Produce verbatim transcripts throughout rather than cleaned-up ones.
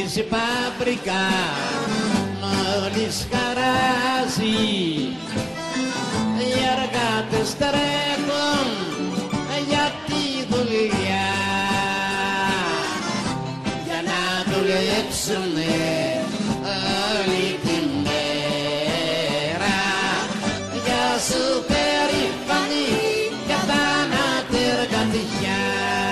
γέμισε παπρικά μόλις χαράζει. Οι εργάτες τρέχουν για τη δουλειά, για να δουλέψουνε όλη την μέρα. Για σου περήφανη και θάνατη εργατιά,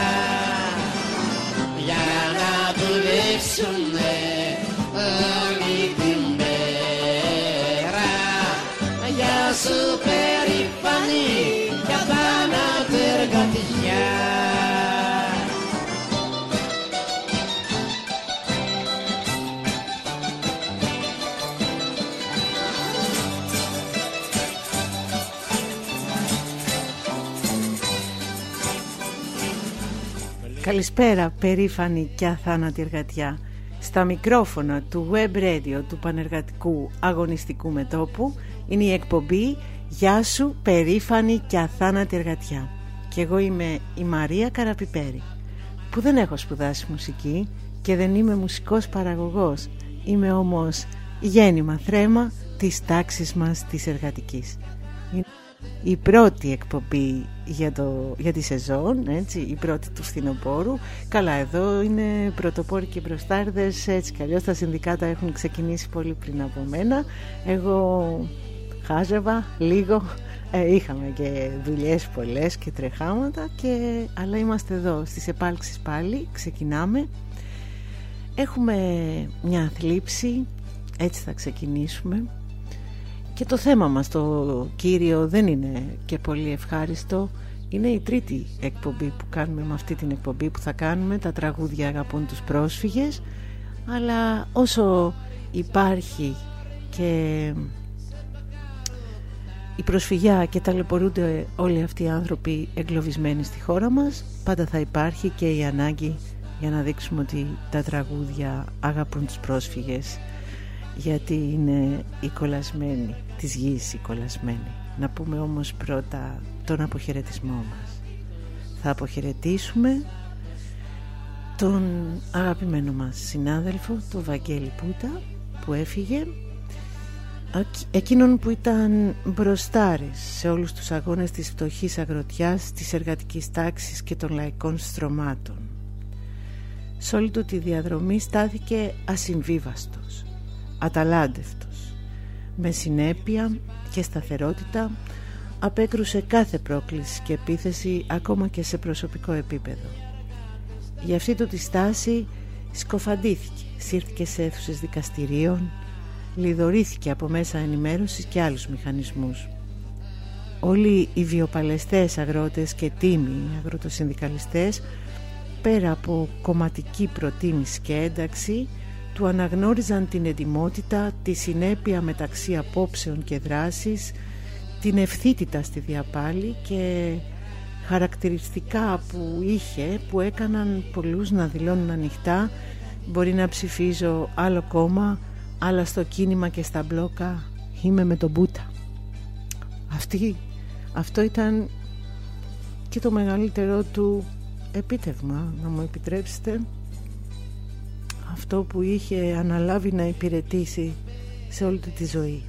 για να δουλέψουνε όλη την μέρα. Για σου περήφανη και θάνατη εργατιά. Καλησπέρα περήφανη και αθάνατη εργατιά. Στα μικρόφωνα του Web Radio του Πανεργατικού Αγωνιστικού Μετώπου είναι η εκπομπή «Γεια σου περήφανη και αθάνατη εργατιά». Και εγώ είμαι η Μαρία Καραπιπέρη, που δεν έχω σπουδάσει μουσική και δεν είμαι μουσικός παραγωγός. Είμαι όμως γέννημα θρέμα της τάξης μας της εργατικής. Η πρώτη εκπομπή για, το, για τη σεζόν, έτσι, η πρώτη του φθινοπόρου. Καλά, εδώ είναι πρωτοπόροι και μπροστάρδες, έτσι κι αλλιώς τα συνδικάτα έχουν ξεκινήσει πολύ πριν από μένα. Εγώ χάζευα λίγο, ε, είχαμε και δουλειές πολλές και τρεχάματα, και, αλλά είμαστε εδώ στις επάλξεις πάλι, ξεκινάμε. Έχουμε μια θλίψη, έτσι θα ξεκινήσουμε. Και το θέμα μας, το κύριο, δεν είναι και πολύ ευχάριστο. Είναι η τρίτη εκπομπή που κάνουμε με αυτή την εκπομπή που θα κάνουμε. Τα τραγούδια αγαπούν τους πρόσφυγες. Αλλά όσο υπάρχει και η προσφυγιά και ταλαιπωρούνται όλοι αυτοί οι άνθρωποι εγκλωβισμένοι στη χώρα μας, πάντα θα υπάρχει και η ανάγκη για να δείξουμε ότι τα τραγούδια αγαπούν τους πρόσφυγες, γιατί είναι οι κολλασμένοι της γης, οι κολλασμένοι. Να πούμε όμως πρώτα τον αποχαιρετισμό μας. Θα αποχαιρετήσουμε τον αγαπημένο μας συνάδελφο, τον Βαγγέλη Πούτα, που έφυγε, εκείνον που ήταν μπροστάρης σε όλους τους αγώνες της φτωχής αγροτιάς, της εργατικής τάξης και των λαϊκών στρωμάτων. Σε όλη του τη διαδρομή στάθηκε ασυμβίβαστος, αταλάντευτος. Με συνέπεια και σταθερότητα απέκρουσε κάθε πρόκληση και επίθεση, ακόμα και σε προσωπικό επίπεδο. Για αυτή του τη στάση σκοφαντήθηκε, σύρθηκε σε αίθουσες δικαστηρίων, λιδωρήθηκε από μέσα ενημέρωσης και άλλους μηχανισμούς. Όλοι οι βιοπαλαιστές αγρότες και τίμοι αγροτοσυνδικαλιστές, πέρα από κομματική προτίμηση και ένταξη, του αναγνώριζαν την εντιμότητα, τη συνέπεια μεταξύ απόψεων και δράσης, την ευθύτητα στη διαπάλη και χαρακτηριστικά που είχε, που έκαναν πολλούς να δηλώνουν ανοιχτά: μπορεί να ψηφίζω άλλο κόμμα, αλλά στο κίνημα και στα μπλόκα είμαι με τον Μπούτα. Αυτή, αυτό ήταν και το μεγαλύτερο του επίτευγμα, να μου επιτρέψετε, αυτό που είχε αναλάβει να υπηρετήσει σε όλη του τη ζωή.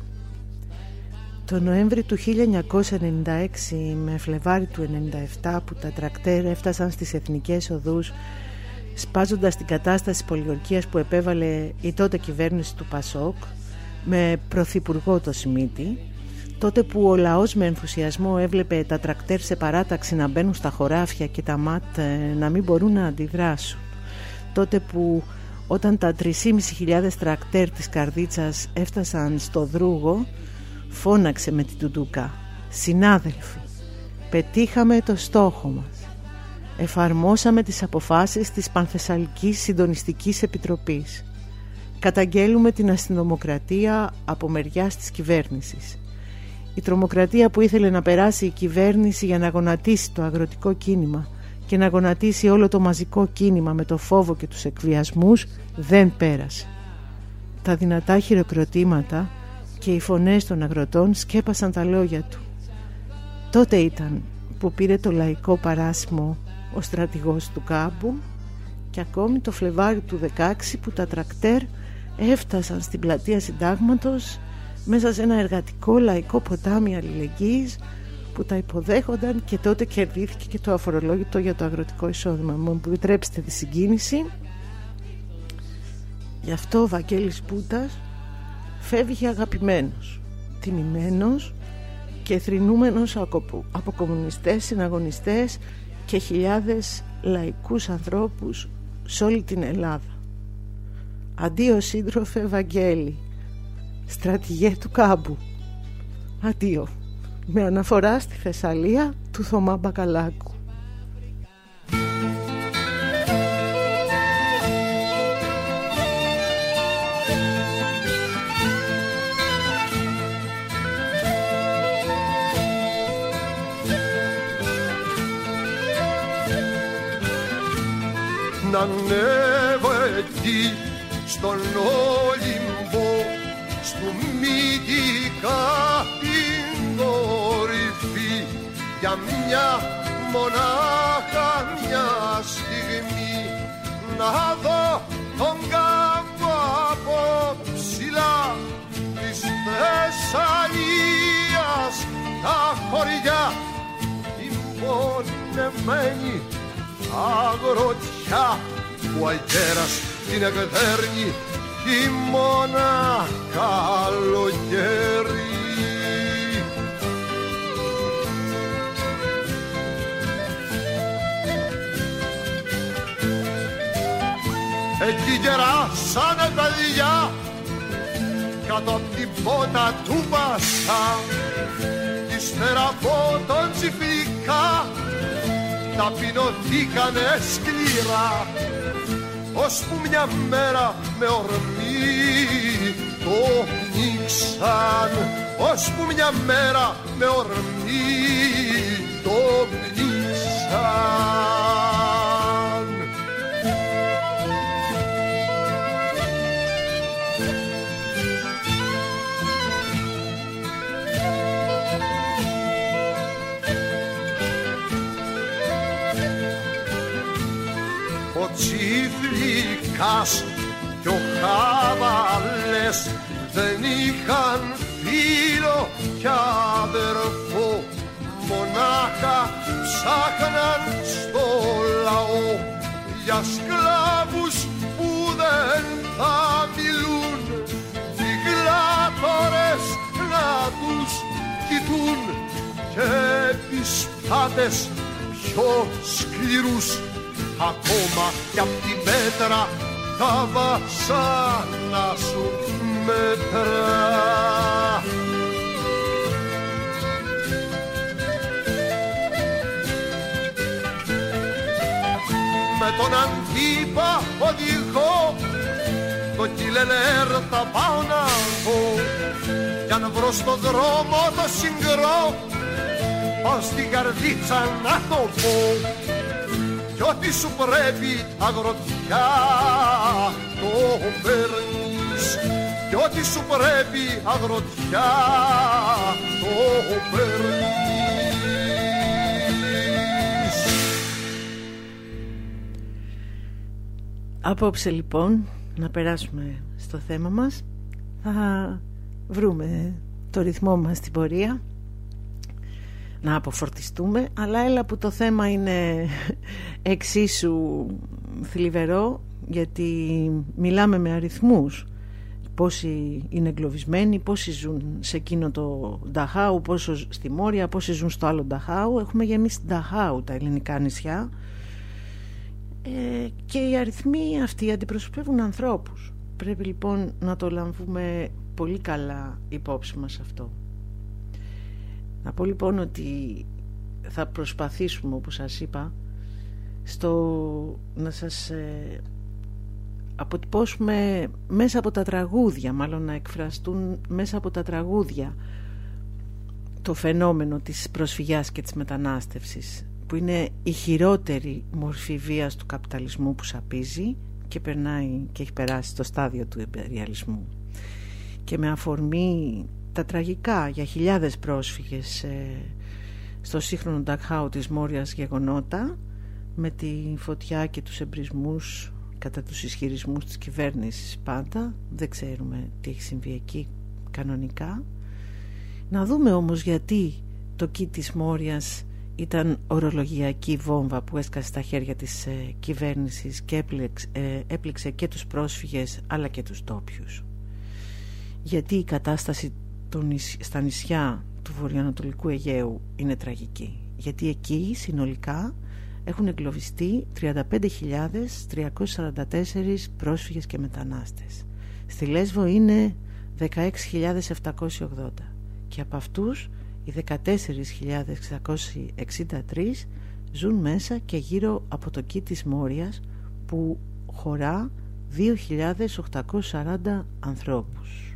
Το Νοέμβρη του χίλια εννιακόσια ενενήντα έξι με Φλεβάρι του ενενήντα επτά, που τα τρακτέρ έφτασαν στις εθνικές οδούς, σπάζοντας την κατάσταση πολιορκίας που επέβαλε η τότε κυβέρνηση του Πασόκ με πρωθυπουργό το Σιμίτη, τότε που ο λαός με ενθουσιασμό έβλεπε τα τρακτέρ σε παράταξη να μπαίνουν στα χωράφια και τα ΜΑΤ να μην μπορούν να αντιδράσουν, τότε που όταν τα τρεις χιλιάδες πεντακόσια τρακτέρ της Καρδίτσας έφτασαν στο Δρούγο, φώναξε με την τουντούκα: «Συνάδελφοι, πετύχαμε το στόχο μας. Εφαρμόσαμε τις αποφάσεις της Πανθεσσαλικής Συντονιστικής Επιτροπής. Καταγγέλουμε την αστυνομοκρατία από μεριάς της κυβέρνησης. Η τρομοκρατία που ήθελε να περάσει η κυβέρνηση για να γονατίσει το αγροτικό κίνημα και να γονατίσει όλο το μαζικό κίνημα με το φόβο και τους εκβιασμούς, δεν πέρασε. Τα δυνατά χειροκροτήματα και οι φωνές των αγροτών σκέπασαν τα λόγια του. Τότε ήταν που πήρε το λαϊκό παράσημο ο στρατηγός του κάμπου και ακόμη το Φλεβάρι του δεκαέξι που τα τρακτέρ έφτασαν στην πλατεία Συντάγματος μέσα σε ένα εργατικό λαϊκό ποτάμι αλληλεγγύης που τα υποδέχονταν, και τότε κερδίθηκε και το αφορολόγητο για το αγροτικό εισόδημα. Μου επιτρέψτε τη συγκίνηση. Γι' αυτό ο Βαγγέλης Πούτας φεύγει αγαπημένος, τιμημένος και θρηνούμενος από κομμουνιστές, συναγωνιστές και χιλιάδες λαϊκούς ανθρώπους σε όλη την Ελλάδα. Αντίο σύντροφε Βαγγέλη, στρατηγέ του κάμπου. Αντίο, με αναφορά στη Θεσσαλία του Θωμά Μπακαλάκου. Να ανέβω εκεί στον Όλυμπο, στου μυθικά την κορυφή, για μια μονάχα μια στιγμή, να δω τον κάμπο από ψηλά της Θεσσαλίας, τα χωριά, την πονεμένη αγροτιά που ο αγέρας την εκδέρνει χειμώνα καλοκαίρι. Εκεί γεράσανε παιδιά κάτω απ' την πότα του Βασά, ύστερα από τον Τσιφλικά ταπεινωθήκανε σκληρά, ώσπου μια μέρα με ορμή το πνίξαν, ώσπου μια μέρα με ορμή το πνίξαν. Ο Τσιφλικάς κι ο Χαβαλές δεν είχαν φίλο κι αδερφό, μονάχα ψάχναν στο λαό για σκλάβους που δεν θα μιλούν, δικτάτορες να τους κοιτούν και επισπάτες πιο σκληρούς, ακόμα κι απ' τη πέτρα τα βασάνα σου μέτρα. Με τον Αντίπα οδηγώ το κιλελέρ θα πάω να δω, κι αν βρω στον δρόμο το συγκρό πάω στην καρδίτσα να το πω, κι ό,τι σου πρέπει αγροτιά το παίρνεις, κι ό,τι σου πρέπει αγροτιά το παίρνεις. Απόψε λοιπόν, να περάσουμε στο θέμα μας. Θα βρούμε το ρυθμό μας στην πορεία, να αποφορτιστούμε, αλλά έλα που το θέμα είναι εξίσου θλιβερό, γιατί μιλάμε με αριθμούς. Πόσοι είναι εγκλωβισμένοι, πόσοι ζουν σε εκείνο το Νταχάου, πόσο στη Μόρια, πόσοι ζουν στο άλλο Νταχάου. Έχουμε γεμίσει Νταχάου τα ελληνικά νησιά, ε, και οι αριθμοί αυτοί αντιπροσωπεύουν ανθρώπους. Πρέπει λοιπόν να το λαμβούμε πολύ καλά υπόψη μας αυτό. Να πω λοιπόν ότι θα προσπαθήσουμε, όπως σας είπα, στο να σας ε, αποτυπώσουμε μέσα από τα τραγούδια, μάλλον να εκφραστούν μέσα από τα τραγούδια το φαινόμενο της προσφυγιάς και της μετανάστευσης, που είναι η χειρότερη μορφή βίας του καπιταλισμού που σαπίζει και περνάει και έχει περάσει στο στάδιο του ιμπεριαλισμού. Και με αφορμή τα τραγικά για χιλιάδες πρόσφυγες ε, στο σύγχρονο Νταχάου της Μόριας γεγονότα, με τη φωτιά και τους εμπρισμούς κατά τους ισχυρισμούς της κυβέρνησης πάντα. Δεν ξέρουμε τι έχει συμβεί εκεί κανονικά. Να δούμε όμως γιατί το κι της Μόριας ήταν ορολογιακή βόμβα που έσκασε στα χέρια της ε, κυβέρνησης και έπλεξε, ε, έπληξε και τους πρόσφυγες αλλά και τους ντόπιους. Γιατί η κατάσταση των, στα νησιά του βορειοανατολικού Αιγαίου είναι τραγική. Γιατί εκεί συνολικά έχουν εγκλωβιστεί τριάντα πέντε χιλιάδες τριακόσιοι σαράντα τέσσερις πρόσφυγες και μετανάστες. Στη Λέσβο είναι δεκαέξι χιλιάδες επτακόσιοι ογδόντα και από αυτούς οι δεκατέσσερις χιλιάδες εξακόσιοι εξήντα τρεις ζουν μέσα και γύρω από το κι της Μόριας που χωρά δύο χιλιάδες οκτακόσιους σαράντα ανθρώπους.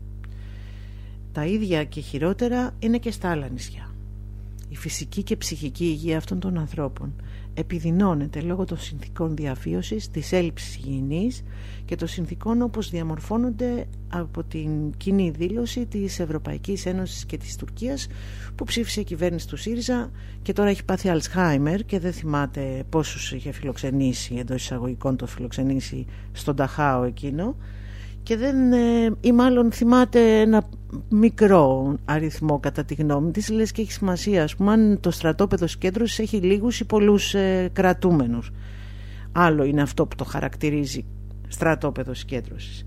Τα ίδια και χειρότερα είναι και στα άλλα νησιά. Η φυσική και ψυχική υγεία αυτών των ανθρώπων επιδεινώνεται λόγω των συνθήκων διαβίωσης, της έλλειψης υγιεινής και των συνθήκων όπως διαμορφώνονται από την κοινή δήλωση της Ευρωπαϊκής Ένωσης και της Τουρκίας που ψήφισε η κυβέρνηση του ΣΥΡΙΖΑ και τώρα έχει πάθει Αλτσχάιμερ και δεν θυμάται πόσους είχε φιλοξενήσει, εντός εισαγωγικών το φιλοξενήσει στον Ταχάο εκείνο, και δεν, ή μάλλον θυμάται ένα μικρό αριθμό κατά τη γνώμη της, λες και έχει σημασία, ας πούμε, αν το στρατόπεδο συγκέντρωσης έχει λίγους ή πολλούς ε, κρατούμενους. Άλλο είναι αυτό που το χαρακτηρίζει στρατόπεδο συγκέντρωσης.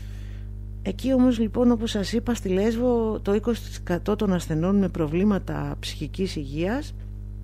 Εκεί όμως λοιπόν, όπως σας είπα, στη Λέσβο το είκοσι τοις εκατό των ασθενών με προβλήματα ψυχικής υγείας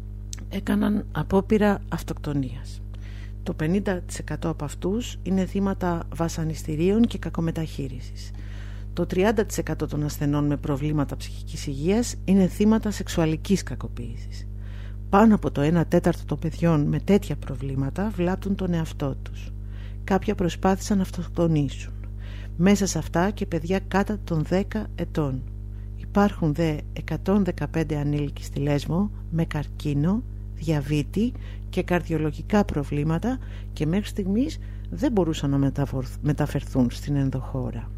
έκαναν απόπειρα αυτοκτονίας. Το πενήντα τοις εκατό από αυτούς είναι θύματα βασανιστήριων και κακομεταχείρισης. Το τριάντα τοις εκατό των ασθενών με προβλήματα ψυχικής υγείας είναι θύματα σεξουαλικής κακοποίησης. Πάνω από το ένα τέταρτο των παιδιών με τέτοια προβλήματα βλάπτουν τον εαυτό τους. Κάποια προσπάθησαν να αυτοκτονήσουν. Μέσα σε αυτά και παιδιά κάτω των δέκα ετών. Υπάρχουν δε εκατόν δεκαπέντε ανήλικοι στη Λέσβο με καρκίνο, διαβήτη και καρδιολογικά προβλήματα και μέχρι στιγμής δεν μπορούσαν να μεταφερθούν στην ενδοχώρα.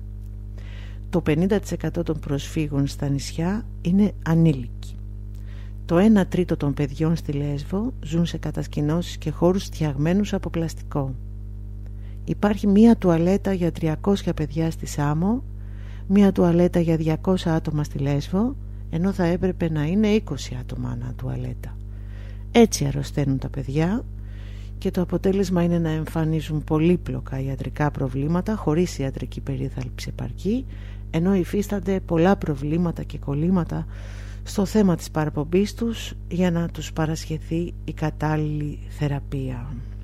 Το πενήντα τοις εκατό των προσφύγων στα νησιά είναι ανήλικοι. Το ένα τρίτο των παιδιών στη Λέσβο ζουν σε κατασκηνώσεις και χώρους φτιαγμένους από πλαστικό. Υπάρχει μία τουαλέτα για τριακόσια παιδιά στη Σάμο, μία τουαλέτα για διακόσια άτομα στη Λέσβο, ενώ θα έπρεπε να είναι είκοσι άτομα ανά τουαλέτα. Έτσι αρρωσταίνουν τα παιδιά και το αποτέλεσμα είναι να εμφανίζουν πολύπλοκα ιατρικά προβλήματα χωρίς ιατρική περίθαλψη επαρκή, ενώ υφίστανται πολλά προβλήματα και κολλήματα στο θέμα της παραπομπής τους για να τους παρασχεθεί η κατάλληλη θεραπεία.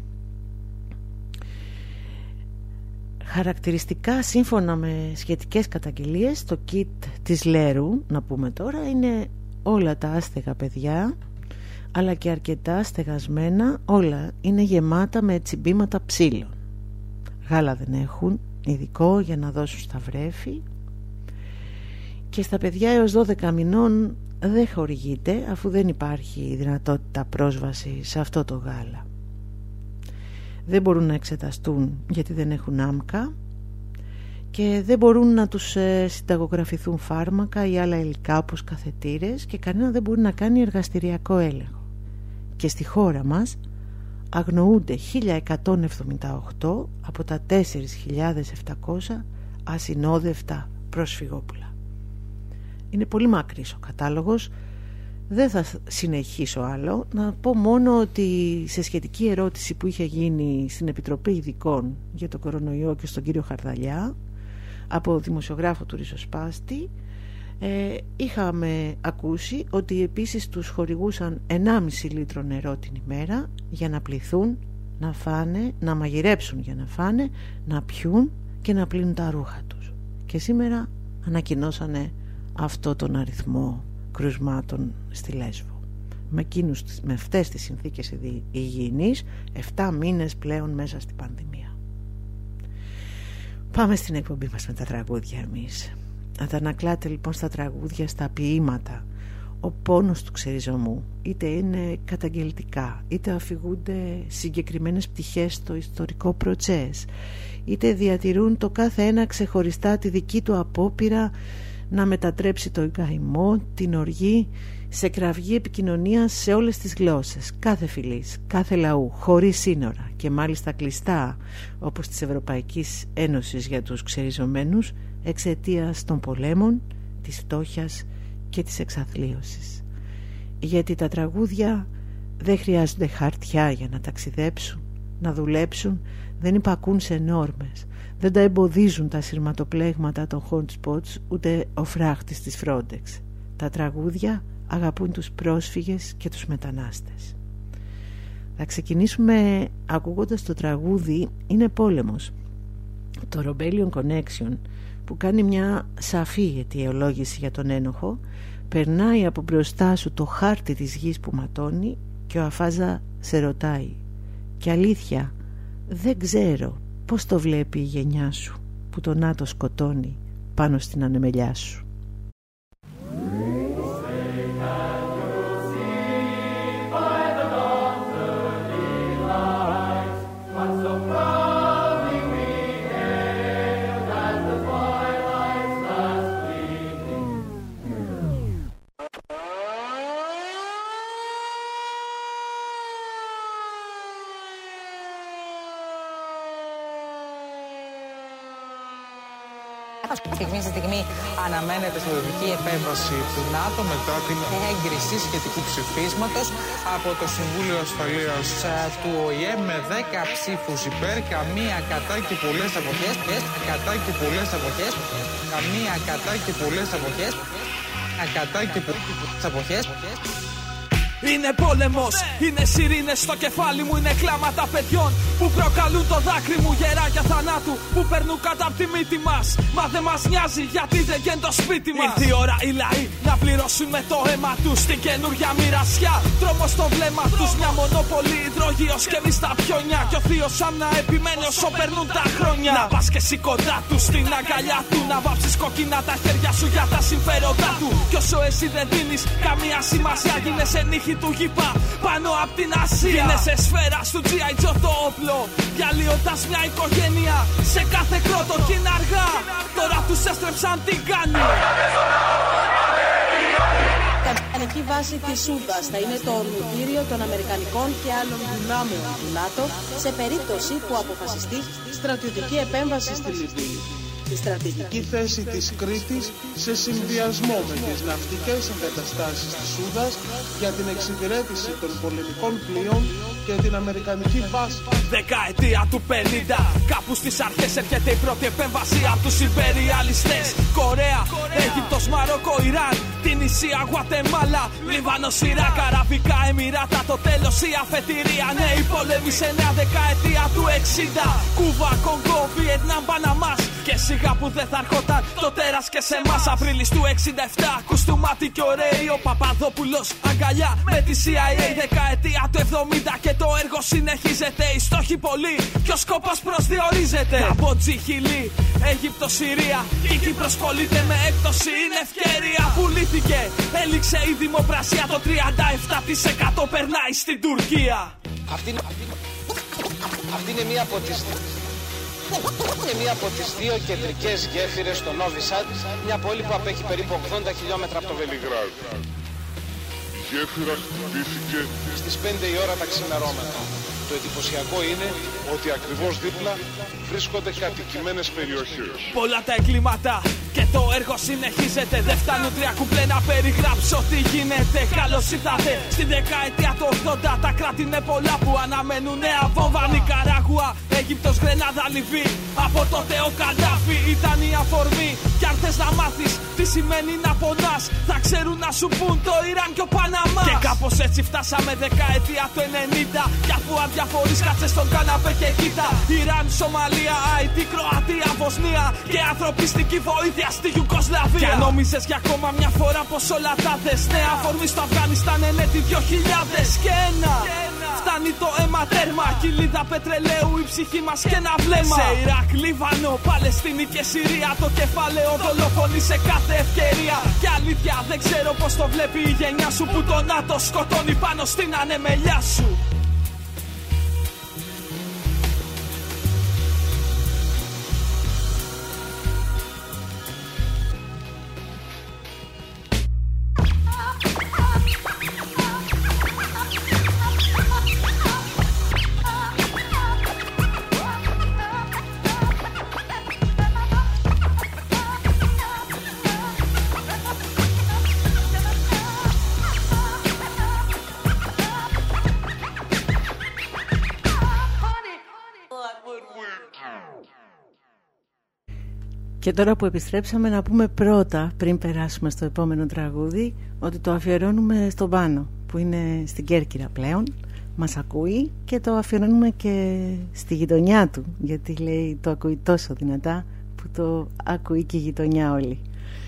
Χαρακτηριστικά, σύμφωνα με σχετικές καταγγελίες, το κιτ της Λέρου, να πούμε τώρα, είναι όλα τα άστεγα παιδιά, αλλά και αρκετά στεγασμένα, όλα είναι γεμάτα με τσιμπήματα ψήλων. Γάλα δεν έχουν, ειδικό για να δώσουν στα βρέφη, και στα παιδιά έως δώδεκα μηνών δεν χορηγείται, αφού δεν υπάρχει δυνατότητα πρόσβαση σε αυτό το γάλα. Δεν μπορούν να εξεταστούν γιατί δεν έχουν άμκα και δεν μπορούν να τους συνταγογραφηθούν φάρμακα ή άλλα υλικά όπως καθετήρες, και κανένα δεν μπορεί να κάνει εργαστηριακό έλεγχο. Και στη χώρα μας αγνοούνται χίλια εκατόν εβδομήντα οκτώ από τα τέσσερις χιλιάδες επτακόσια ασυνόδευτα προσφυγόπουλα. Είναι πολύ μακρύς ο κατάλογος, δεν θα συνεχίσω άλλο. Να πω μόνο ότι σε σχετική ερώτηση που είχε γίνει στην Επιτροπή Ειδικών για το κορονοϊό και στον κύριο Χαρδαλιά από δημοσιογράφο του Ριζοσπάστη, ε, είχαμε ακούσει ότι επίσης τους χορηγούσαν ενάμιση λίτρο νερό την ημέρα για να πληθούν, να φάνε, να μαγειρέψουν για να φάνε, να πιούν και να πλύνουν τα ρούχα τους. Και σήμερα ανακοινώσανε αυτό τον αριθμό κρουσμάτων στη Λέσβο. Με, εκείνους, με αυτές τις συνθήκες υγιεινής, επτά μήνες πλέον μέσα στην πανδημία. Πάμε στην εκπομπή μας με τα τραγούδια εμείς. Αντανακλάται λοιπόν στα τραγούδια, στα ποίηματα, ο πόνος του ξεριζωμού, είτε είναι καταγγελτικά, είτε αφηγούνται συγκεκριμένες πτυχές στο ιστορικό προτσές, είτε διατηρούν το κάθε ένα ξεχωριστά τη δική του απόπειρα να μετατρέψει το καημό, την οργή, σε κραυγή επικοινωνία σε όλες τις γλώσσες, κάθε φυλής, κάθε λαού, χωρίς σύνορα και μάλιστα κλειστά, όπως της Ευρωπαϊκής Ένωσης για τους ξεριζωμένους, εξαιτίας των πολέμων, της φτώχειας και της εξαθλίωσης. Γιατί τα τραγούδια δεν χρειάζονται χαρτιά για να ταξιδέψουν, να δουλέψουν, δεν υπακούν σε νόρμες, δεν τα εμποδίζουν τα σειρματοπλέγματα των hot spots, ούτε ο φράχτης της Frontex. Τα τραγούδια αγαπούν τους πρόσφυγες και τους μετανάστες. Θα ξεκινήσουμε ακούγοντας το τραγούδι «Είναι πόλεμος», το Rebellion Connection, που κάνει μια σαφή αιτιολόγηση για τον ένοχο, περνάει από μπροστά σου το χάρτη της γης που ματώνει και ο Αφάζα σε ρωτάει «Και αλήθεια, δεν ξέρω πώς το βλέπει η γενιά σου που το ΝΑΤΟ σκοτώνει πάνω στην ανεμελιά σου». Στιγμή στη στιγμή αναμένεται στρατιωτική επέμβαση του ΝΑΤΟ μετά την έγκριση σχετικού ψηφίσματος από το Συμβούλιο Ασφαλείας του ΟΗΕ με δέκα ψήφους υπέρ, καμία κατά και πολλές αποχές, κατά και πολλές αποχές, καμία κατά και πολλές αποχές, κατά και πολλές αποχές. Είναι πόλεμος, είναι σιρήνες στο κεφάλι μου, είναι κλάματα παιδιών που προκαλούν το δάκρυ μου, γεράκια θανάτου που περνούν κάτω από τη μύτη μας. Μα δεν μας νοιάζει γιατί δεν γεν το σπίτι μας. Ήρθε η ώρα οι λαοί να πληρώσουν με το αίμα τους την καινούρια μοιρασιά. Τρόμος στο βλέμμα τους, μια μονοπολή υδρογείος και εμείς τα πιόνια. Κι ο θείος σαν να επιμένει όσο περνούν τα χρόνια. Να πας και εσύ κοντά του στην αγκαλιά του, να βάψεις κόκκινα τα χέρια σου για τα συμφέροντά του. Κι όσο εσύ δεν δίνεις καμία σημασία, γίνεσαι νύχη του γήπα πάνω απ' την Ασία. Γίνεσαι σφαίρα στο τζι άι Joe το όπλο, διαλύοντας μια οικογένεια σε κάθε κρότο. Κι είναι αργά, τώρα τους έστρεψαν την κάνη. Η αμερικανική βάση της Σούδας θα είναι το ορμητήριο των Αμερικανικών και άλλων δυνάμεων του ΝΑΤΟ σε περίπτωση που αποφασιστεί στρατιωτική επέμβαση στη Λιβύη. Η στρατηγική θέση της Κρήτης σε συνδυασμό με τις ναυτικές εγκαταστάσεις της Σούδας για την εξυπηρέτηση των πολεμικών πλοίων και την αμερικανική βάση. Δεκαετία του πενήντα, κάπου στις αρχές έρχεται η πρώτη επέμβαση από τους υπεριαλιστές. Κορέα, Αίγυπτος, Μαρόκο, Ιράν, την Ισία, Γουατεμάλα, Λίβανος, Ιράκ, Αραβικά Εμιράτα, το τέλος η αφετηρία. Ναι, η πόλεμη σε νέα δεκαετία του εξήντα. Κούβα, Κονγκό, Βιετνάμ, Παναμάς. Και σιγά που δεν θα ερχόταν το τέρας και σε εμάς. Απρίλης του εξήντα επτά, κουστούμάτι και ωραίοι. Ο Παπαδόπουλος αγκαλιά με τη σι άι έι. Δεκαετία του εβδομήντα και το έργο συνεχίζεται. Οι στόχοι πολλοί και ο σκόπος προσδιορίζεται. Καμπότζη, Χιλή, Αίγυπτο, Συρία. Η Κύπρος πωλείται με έκπτωση, είναι ευκαιρία. Πουλήθηκε, έληξε η δημοπρασία. Το τριάντα επτά τοις εκατό περνάει στην Τουρκία. Αυτή είναι, αυτή είναι μία από τις... Είναι μία από τις δύο κεντρικές γέφυρες στο Νόβι Σαντ, μια πόλη που απέχει περίπου ογδόντα χιλιόμετρα από το Βελιγράδι. Η γέφυρα χτυπήθηκε στις πέντε η ώρα τα ξημερώματα. Το εντυπωσιακό είναι ότι ακριβώς δίπλα βρίσκονται κατοικημένες περιοχές. Πολλά τα εγκλήματα και το έργο συνεχίζεται. Δεν φτάνουν τρία κουπλέ να περιγράψω τι γίνεται. Καλώς ήρθατε στη δεκαετία του ογδόντα. Τα κράτη είναι πολλά που αναμένουν νέα βόμβα. Νικαράγουα, Αίγυπτος, Γρενάδα, Λιβύη. Από τότε ο Καντάφη ήταν η αφορμή. Κι αν θες να μάθεις τι σημαίνει να πονάς, θα ξέρουν να σου πουν το Ιράν και ο Παναμάς. Και κάπως έτσι φτάσαμε δεκαετία του ενενήντα. Κι αφού αδιαφορείς κάτσε στον καναπέ και κοίτα. Ιράν, Σομαλία, Αϊτή, Κροατία, Βοσνία και ανθρωπιστική βοήθεια στη Ιουγκοσλαβία. Και αν νόμιζες για ακόμα μια φορά πως όλα τα θες, νέα αφορμή στο Αφγανιστάν είναι τη δύο χιλιάδες και ένα. Φτάνει το αίμα τέρμα, κοιλίδα πετρελαίου, η ψυχή μας και ένα βλέμμα. Σε Ιράκ, Λίβανο, Παλαιστίνη και Συρία, το κεφάλαιο δολοφονεί σε κάθε ευκαιρία. Και αλήθεια δεν ξέρω πως το βλέπει η γενιά σου που το ΝΑΤΟ σκοτώνει πάνω στην ανεμελιά σου. Και τώρα που επιστρέψαμε να πούμε πρώτα, πριν περάσουμε στο επόμενο τραγούδι, ότι το αφιερώνουμε στον Πάνο, που είναι στην Κέρκυρα πλέον, μας ακούει, και το αφιερώνουμε και στη γειτονιά του, γιατί λέει το ακούει τόσο δυνατά που το ακούει και η γειτονιά όλη.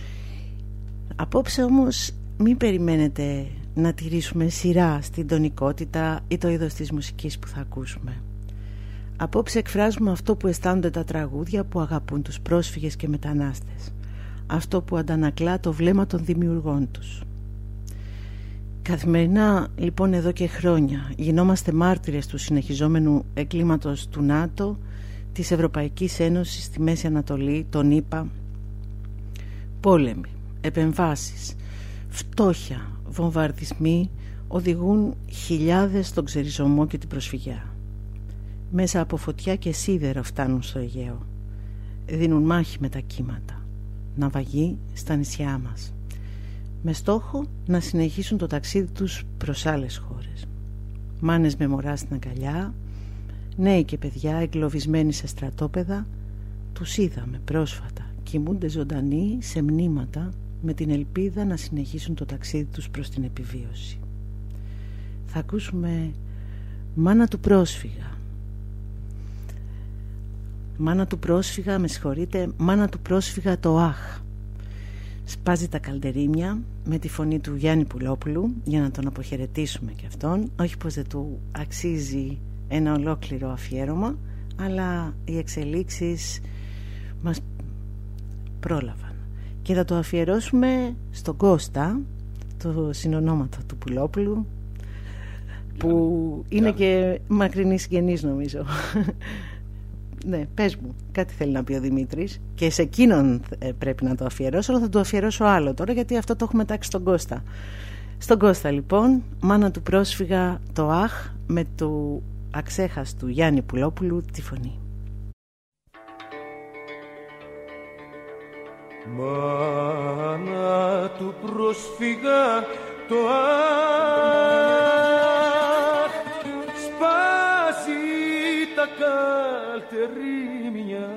Απόψε όμως μην περιμένετε να τηρήσουμε σειρά στην τονικότητα ή το είδος της μουσικής που θα ακούσουμε. Απόψε εκφράζουμε αυτό που αισθάνονται τα τραγούδια που αγαπούν τους πρόσφυγες και μετανάστες, αυτό που αντανακλά το βλέμμα των δημιουργών τους. Καθημερινά λοιπόν εδώ και χρόνια γινόμαστε μάρτυρες του συνεχιζόμενου εγκλήματος του ΝΑΤΟ, της Ευρωπαϊκής Ένωσης στη Μέση Ανατολή, τον ΗΠΑ. Πόλεμοι, επεμβάσεις, φτώχεια, βομβαρδισμοί οδηγούν χιλιάδες στον ξεριζωμό και την προσφυγιά. Μέσα από φωτιά και σίδερο φτάνουν στο Αιγαίο. Δίνουν μάχη με τα κύματα, ναυαγοί στα νησιά μας, με στόχο να συνεχίσουν το ταξίδι τους προς άλλες χώρες. Μάνες με μωρά στην αγκαλιά, νέοι και παιδιά εγκλωβισμένοι σε στρατόπεδα, τους είδαμε πρόσφατα, κοιμούνται ζωντανοί σε μνήματα με την ελπίδα να συνεχίσουν το ταξίδι τους προς την επιβίωση. Θα ακούσουμε «Μάνα του πρόσφυγα». «Μάνα του πρόσφυγα», με συγχωρείτε, «Μάνα του πρόσφυγα το αχ». Σπάζει τα καλντερίμια με τη φωνή του Γιάννη Πουλόπουλου για να τον αποχαιρετήσουμε και αυτόν. Όχι πως δεν του αξίζει ένα ολόκληρο αφιέρωμα, αλλά οι εξελίξεις μας πρόλαβαν. Και θα το αφιερώσουμε στον Κώστα, το συνονόματο του Πουλόπουλου, που είναι και μακρινή συγγενής νομίζω. Ναι, πες μου, κάτι θέλει να πει ο Δημήτρης και σε εκείνον πρέπει να το αφιερώσω, αλλά θα το αφιερώσω άλλο τώρα, γιατί αυτό το έχουμε τάξει στον Κώστα. Στον Κώστα λοιπόν, «Μάνα του πρόσφυγα το αχ», με του αξέχαστου Γιάννη Πουλόπουλου τη φωνή. Μάνα του πρόσφυγα το αχ, σπάζει τα καλτερίμια,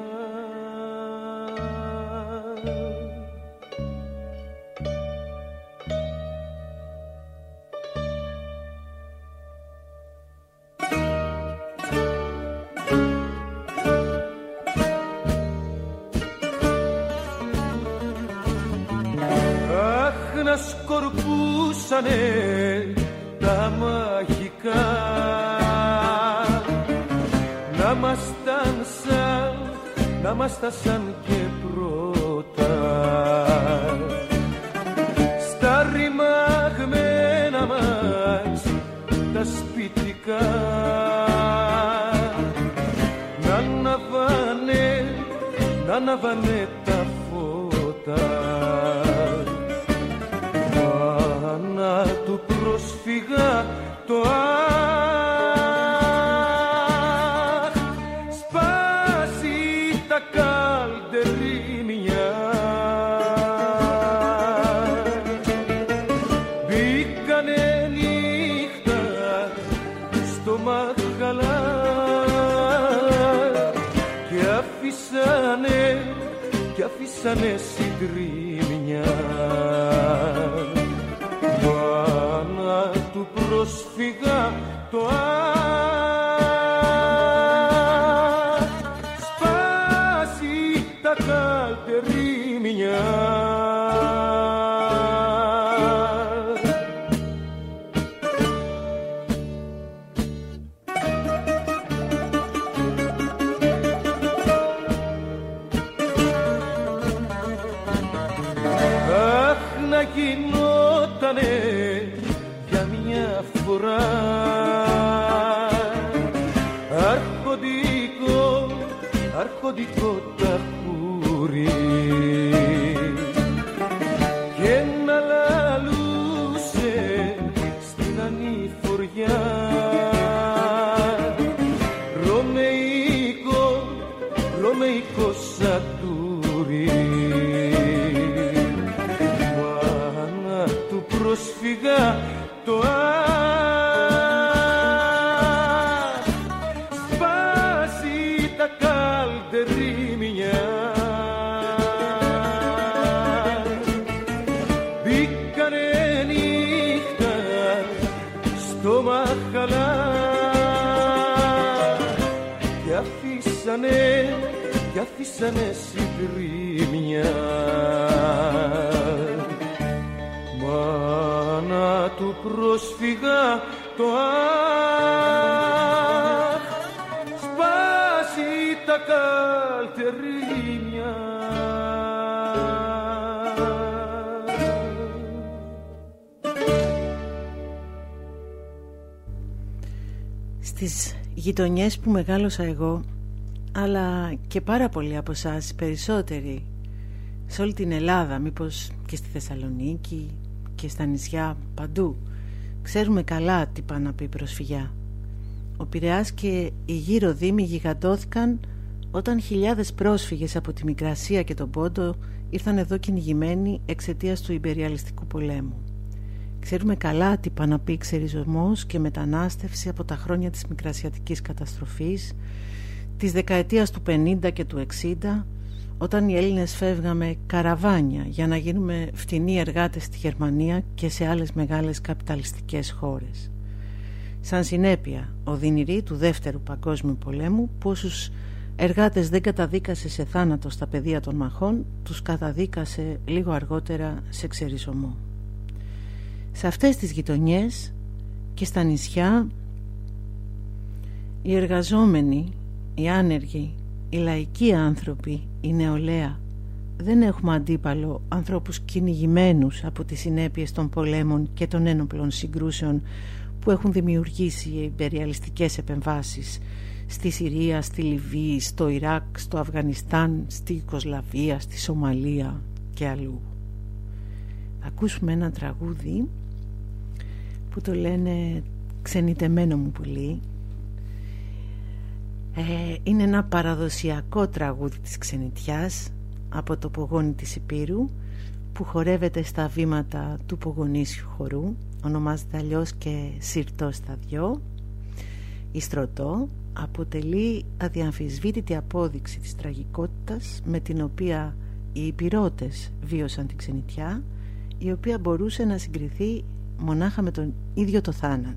αχ να σκορπούσανε τα μαγικά, να μασταν σαν, να μασταν σαν και πρώτα, στα ρημαγμένα μας τα σπιτικά, να αναβάνε, να αναβάνε τα φώτα. Μάνα του πρόσφυγα το αχ, σπάζει τα καλντερίμια, μπήκανε νύχτα στο μαχαλά και αφήσανε, και αφήσανε συντρίμμια. Μάνα του πρόσφυγα το αχ, σπάζει τα καλντερίμια. Αχ να γινότανε για μια φορά αρχοντικό, αρχοντικό ταχούρι και να λαλούσε στην ανηφοριά ρωμαϊκό, ρωμαϊκό σατούρι. Μάνα του πρόσφυγα το αχ, σπάζει τα καλντερίμια. στο μαχαλά κι αφήσανε, κι αφήσανε συντρίμμια. Μάνα του πρόσφυγα το αχ σπάσει τα καλτερίμια. Στις γειτονιές που μεγάλωσα εγώ, αλλά και πάρα πολλοί από εσάς, περισσότεροι σε όλη την Ελλάδα, μήπως και στη Θεσσαλονίκη και στα νησιά, παντού, ξέρουμε καλά τι πάνε να πει προσφυγιά. Ο Πειραιάς και οι γύρω δήμοι γιγαντώθηκαν όταν χιλιάδες πρόσφυγες από τη Μικρασία και τον Πόντο ήρθαν εδώ κυνηγημένοι εξαιτίας του ιμπεριαλιστικού πολέμου. Ξέρουμε καλά τι πάνε να πει ξεριζωμός και μετανάστευση από τα χρόνια της Μικρασιατικής καταστροφής, της δεκαετίας του πενήντα και του εξήντα, όταν οι Έλληνες φεύγαμε καραβάνια για να γίνουμε φτηνοί εργάτες στη Γερμανία και σε άλλες μεγάλες καπιταλιστικές χώρες. Σαν συνέπεια, οδυνηρή του Δεύτερου Παγκόσμιου Πολέμου, που όσους εργάτες δεν καταδίκασε σε θάνατο στα πεδία των μαχών, τους καταδίκασε λίγο αργότερα σε ξεριζωμό. Σε αυτές τις γειτονιές και στα νησιά, οι εργαζόμενοι, οι άνεργοι, οι λαϊκοί άνθρωποι, η νεολαία, δεν έχουμε αντίπαλο ανθρώπους κυνηγημένους από τις συνέπειες των πολέμων και των ένοπλων συγκρούσεων που έχουν δημιουργήσει οι ιμπεριαλιστικές επεμβάσεις στη Συρία, στη Λιβύη, στο Ιράκ, στο Αφγανιστάν, στη Ιουγκοσλαβία, στη Σομαλία και αλλού. Θα ακούσουμε ένα τραγούδι που το λένε «Ξενιτεμένο μου πουλί». Ε, είναι ένα παραδοσιακό τραγούδι της ξενιτιάς από το Πογόνι της Υπήρου, που χορεύεται στα βήματα του Πογονίσιου χορού. Ονομάζεται αλλιώς και «Συρτό στα δυο». Η Στρωτό αποτελεί αδιαμφισβήτητη απόδειξη της τραγικότητας με την οποία οι Υπηρώτες βίωσαν την ξενιτιά, η οποία μπορούσε να συγκριθεί μονάχα με τον ίδιο το θάνατο.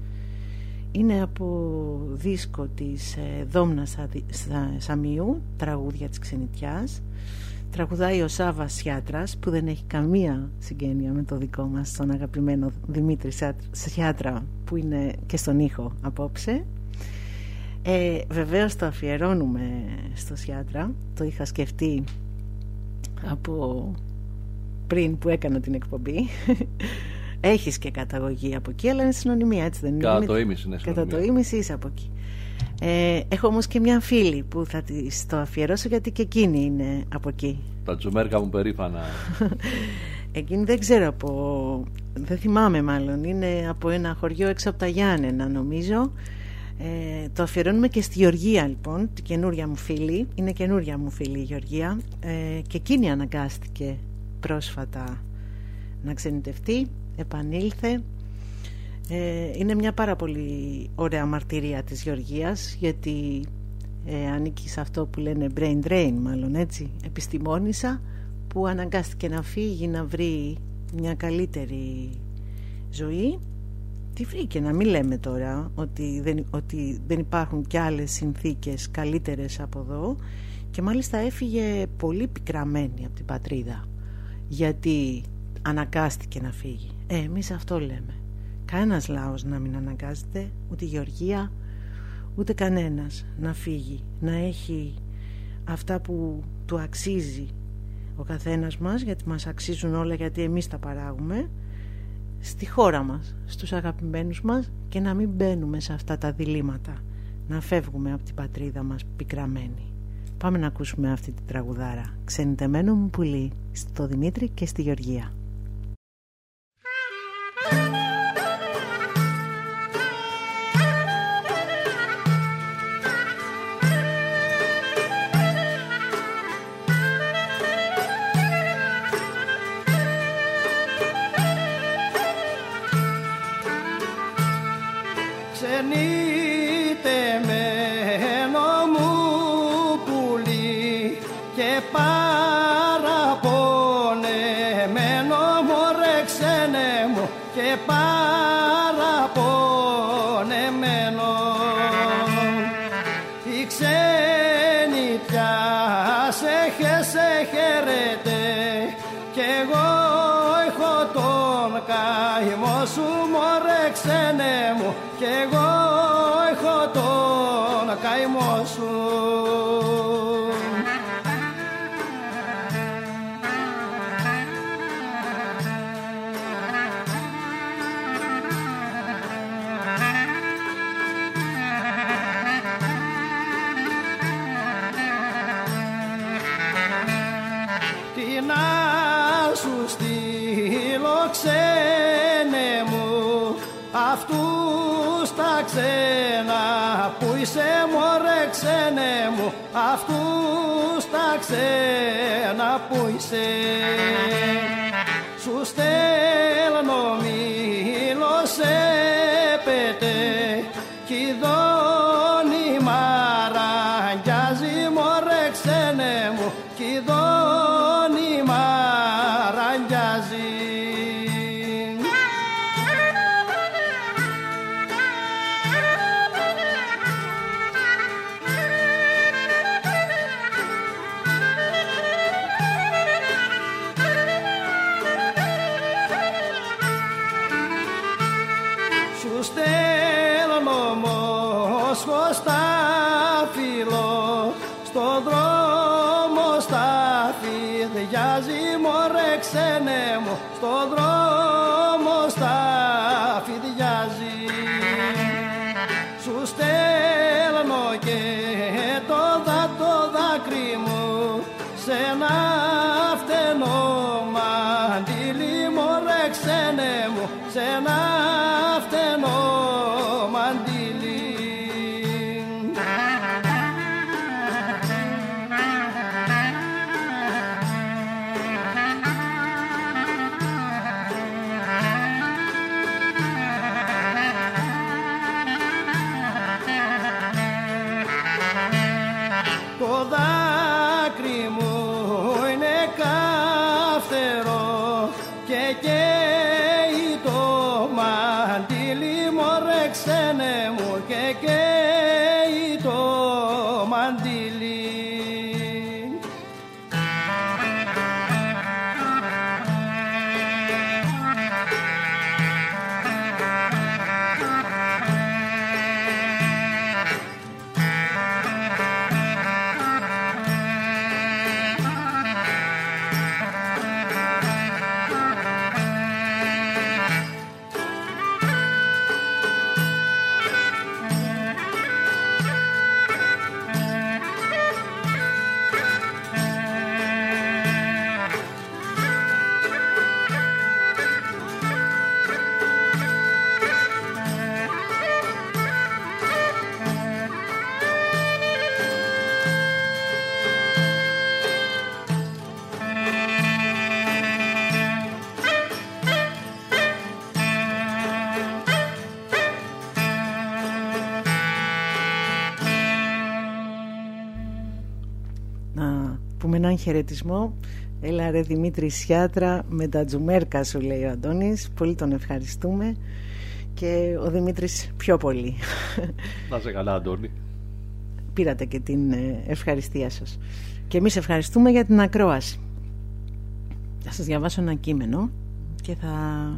Είναι από δίσκο της ε, Δόμνας Σαμίου, τραγούδια της ξενιτιάς. Τραγουδάει ο Σάββας Σιάτρας, που δεν έχει καμία συγγένεια με το δικό μας, τον αγαπημένο Δημήτρη Σιάτρα, που είναι και στον ήχο απόψε. Ε, βεβαίως το αφιερώνουμε στο Σιάτρα. Το είχα σκεφτεί από πριν που έκανα την εκπομπή. Έχεις και καταγωγή από εκεί, αλλά είναι συνωνυμία, έτσι δεν είναι? Κατά το ίμιση είναι συνωνυμία. Κατά το ίμιση είσαι από εκεί. Ε, έχω όμως και μια φίλη που θα της το αφιερώσω, γιατί και εκείνη είναι από εκεί. Τα τζουμέρκα μου περήφανα. Εκείνη δεν ξέρω από... δεν θυμάμαι μάλλον. Είναι από ένα χωριό έξω από τα Γιάννενα, νομίζω. Ε, το αφιερώνουμε και στη Γεωργία, λοιπόν, την καινούρια μου φίλη. Είναι καινούρια μου φίλη η Γεωργία, ε, και εκείνη αναγκάστηκε πρόσφατα να ξενιτευτεί, επανήλθε. Ε, είναι μια πάρα πολύ ωραία μαρτυρία της Γεωργίας, γιατί ε, ανήκει σε αυτό που λένε brain drain, μάλλον έτσι, επιστημόνισσα, που αναγκάστηκε να φύγει, να βρει μια καλύτερη ζωή. Τη βρήκε, να μην λέμε τώρα ότι δεν, ότι δεν υπάρχουν κι άλλες συνθήκες καλύτερες από εδώ, και μάλιστα έφυγε πολύ πικραμένη από την πατρίδα, γιατί αναγκάστηκε να φύγει. Ε, εμείς αυτό λέμε. Κανένας λαός να μην αναγκάζεται, ούτε η Γεωργία, ούτε κανένας, να φύγει, να έχει αυτά που του αξίζει ο καθένας μας, γιατί μας αξίζουν όλα, γιατί εμείς τα παράγουμε, στη χώρα μας, στους αγαπημένους μας, και να μην μπαίνουμε σε αυτά τα διλήμματα, να φεύγουμε από την πατρίδα μας πικραμένοι. Πάμε να ακούσουμε αυτή τη τραγουδάρα, «Ξενιτεμένο μου πουλί», στο Δημήτρη και στη Γεωργία. Ξενιτεμένο μου πουλί και παραπονεμένο, μωρέ ξένε μου, και παραπονεμένο. καημό σου μωρέ ξένε μου, κι εγώ έχω τον καημό σου. Τι να σου στείλω ξένε μου, αυτούς τα ξένα που είσαι μωρέ ξένε μου, αυτούς τα ξένα που είσαι. Σου στέλνω μήλο σε πετέ κι δόνη μαραγιάζει μωρέ ξένε μου, κι δόνη μαραγιάζει. Σου στέλνω μόσχο στα φύλλο, στον δρόμο στα φιδιάζει μωρέ ξένε μου, στον δρόμο στα φιδιάζει. Σου στέλνω και το δα το δάκρυ μου σε ένα φτενό μαντήλι μωρέ ξένε μου, σε ένα φτενό μαντήλι. Το δάκρυ μου είναι καυτερό και καίει το μαντήλι μωρέ ξένε μου, και καίει το μαντήλι. Πούμε έναν χαιρετισμό. Έλα ρε Δημήτρη Σιάτρα, με τα τζουμέρκα σου λέει ο Αντώνης. Πολύ τον ευχαριστούμε. Και ο Δημήτρης πιο πολύ. Να σε καλά Αντώνη. Πήρατε και την ευχαριστία σας. Και εμείς ευχαριστούμε για την ακρόαση. Θα σας διαβάσω ένα κείμενο και θα,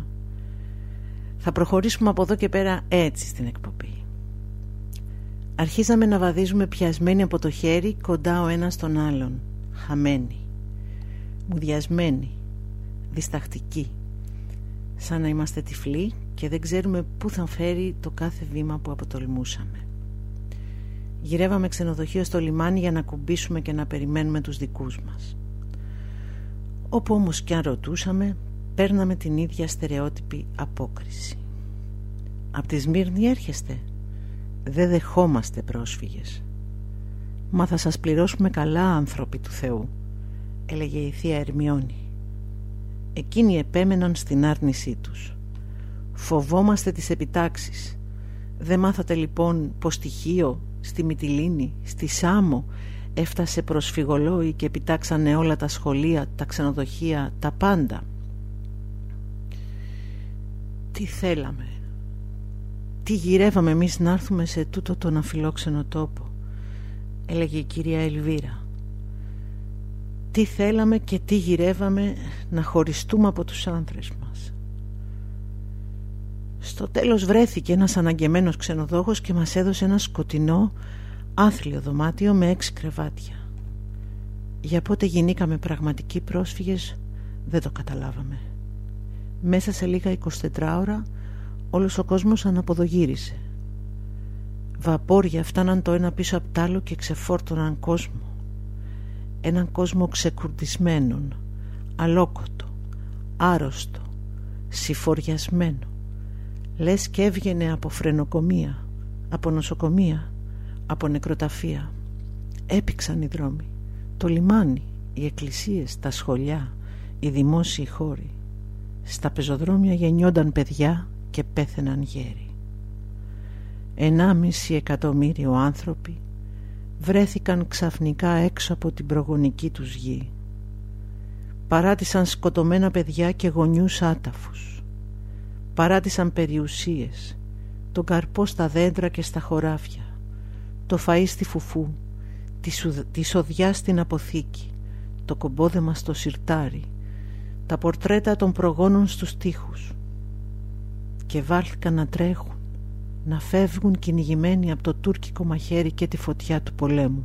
θα προχωρήσουμε από εδώ και πέρα έτσι στην εκπομπή. Αρχίζαμε να βαδίζουμε πιασμένοι από το χέρι κοντά ο ένας στον άλλον, χαμένοι, μουδιασμένοι, διστακτικοί, σαν να είμαστε τυφλοί και δεν ξέρουμε πού θα φέρει το κάθε βήμα που αποτολμούσαμε. Γυρεύαμε ξενοδοχείο στο λιμάνι για να κουμπίσουμε και να περιμένουμε τους δικούς μας. Όπου όμως κι αν ρωτούσαμε, παίρναμε την ίδια στερεότυπη απόκριση. «Απ' τη Σμύρνη έρχεστε? Δεν δεχόμαστε πρόσφυγες». «Μα θα σας πληρώσουμε καλά, άνθρωποι του Θεού», έλεγε η θεία Ερμιόνη. Εκείνοι επέμεναν στην άρνησή τους. «Φοβόμαστε τις επιτάξεις. Δεν μάθατε λοιπόν πως στη Χίο, στη Μυτιλήνη, στη Σάμο έφτασε προσφυγολόι και επιτάξανε όλα τα σχολεία, τα ξενοδοχεία, τα πάντα?» Τι θέλαμε, τι γυρεύαμε εμείς να έρθουμε σε τούτο τον αφιλόξενο τόπο, έλεγε η κυρία Ελβίρα. Τι θέλαμε και τι γυρεύαμε να χωριστούμε από τους άνθρες μας. Στο τέλος βρέθηκε ένας αναγκεμένος ξενοδόχος και μας έδωσε ένα σκοτεινό άθλιο δωμάτιο με έξι κρεβάτια. Για πότε γινήκαμε πραγματικοί πρόσφυγες δεν το καταλάβαμε. Μέσα σε λίγα εικοσιτετράωρα όλος ο κόσμος αναποδογύρισε. Βαπόρια φτάναν το ένα πίσω απ' τ' άλλο και ξεφόρτωναν κόσμο. Έναν κόσμο ξεκουρδισμένον, αλόκοτο, άρρωστο, συφοριασμένο. Λες και έβγαινε από φρενοκομεία, από νοσοκομεία, από νεκροταφεία. Έπηξαν οι δρόμοι, το λιμάνι, οι εκκλησίες, τα σχολιά, οι δημόσιοι χώροι. Στα πεζοδρόμια γεννιόνταν παιδιά και πέθαιναν γέροι. Ενάμιση εκατομμύριο άνθρωποι βρέθηκαν ξαφνικά έξω από την προγονική τους γη. Παράτησαν σκοτωμένα παιδιά και γονιούς άταφους. Παράτησαν περιουσίες, τον καρπό στα δέντρα και στα χωράφια, το φαΐ στη φουφού, τη, σουδ... τη σοδιά στην αποθήκη, το κομπόδεμα στο σιρτάρι, τα πορτρέτα των προγόνων στους τοίχους, και βάλθηκαν να τρέχουν, να φεύγουν κυνηγημένοι από το τούρκικο μαχαίρι και τη φωτιά του πολέμου.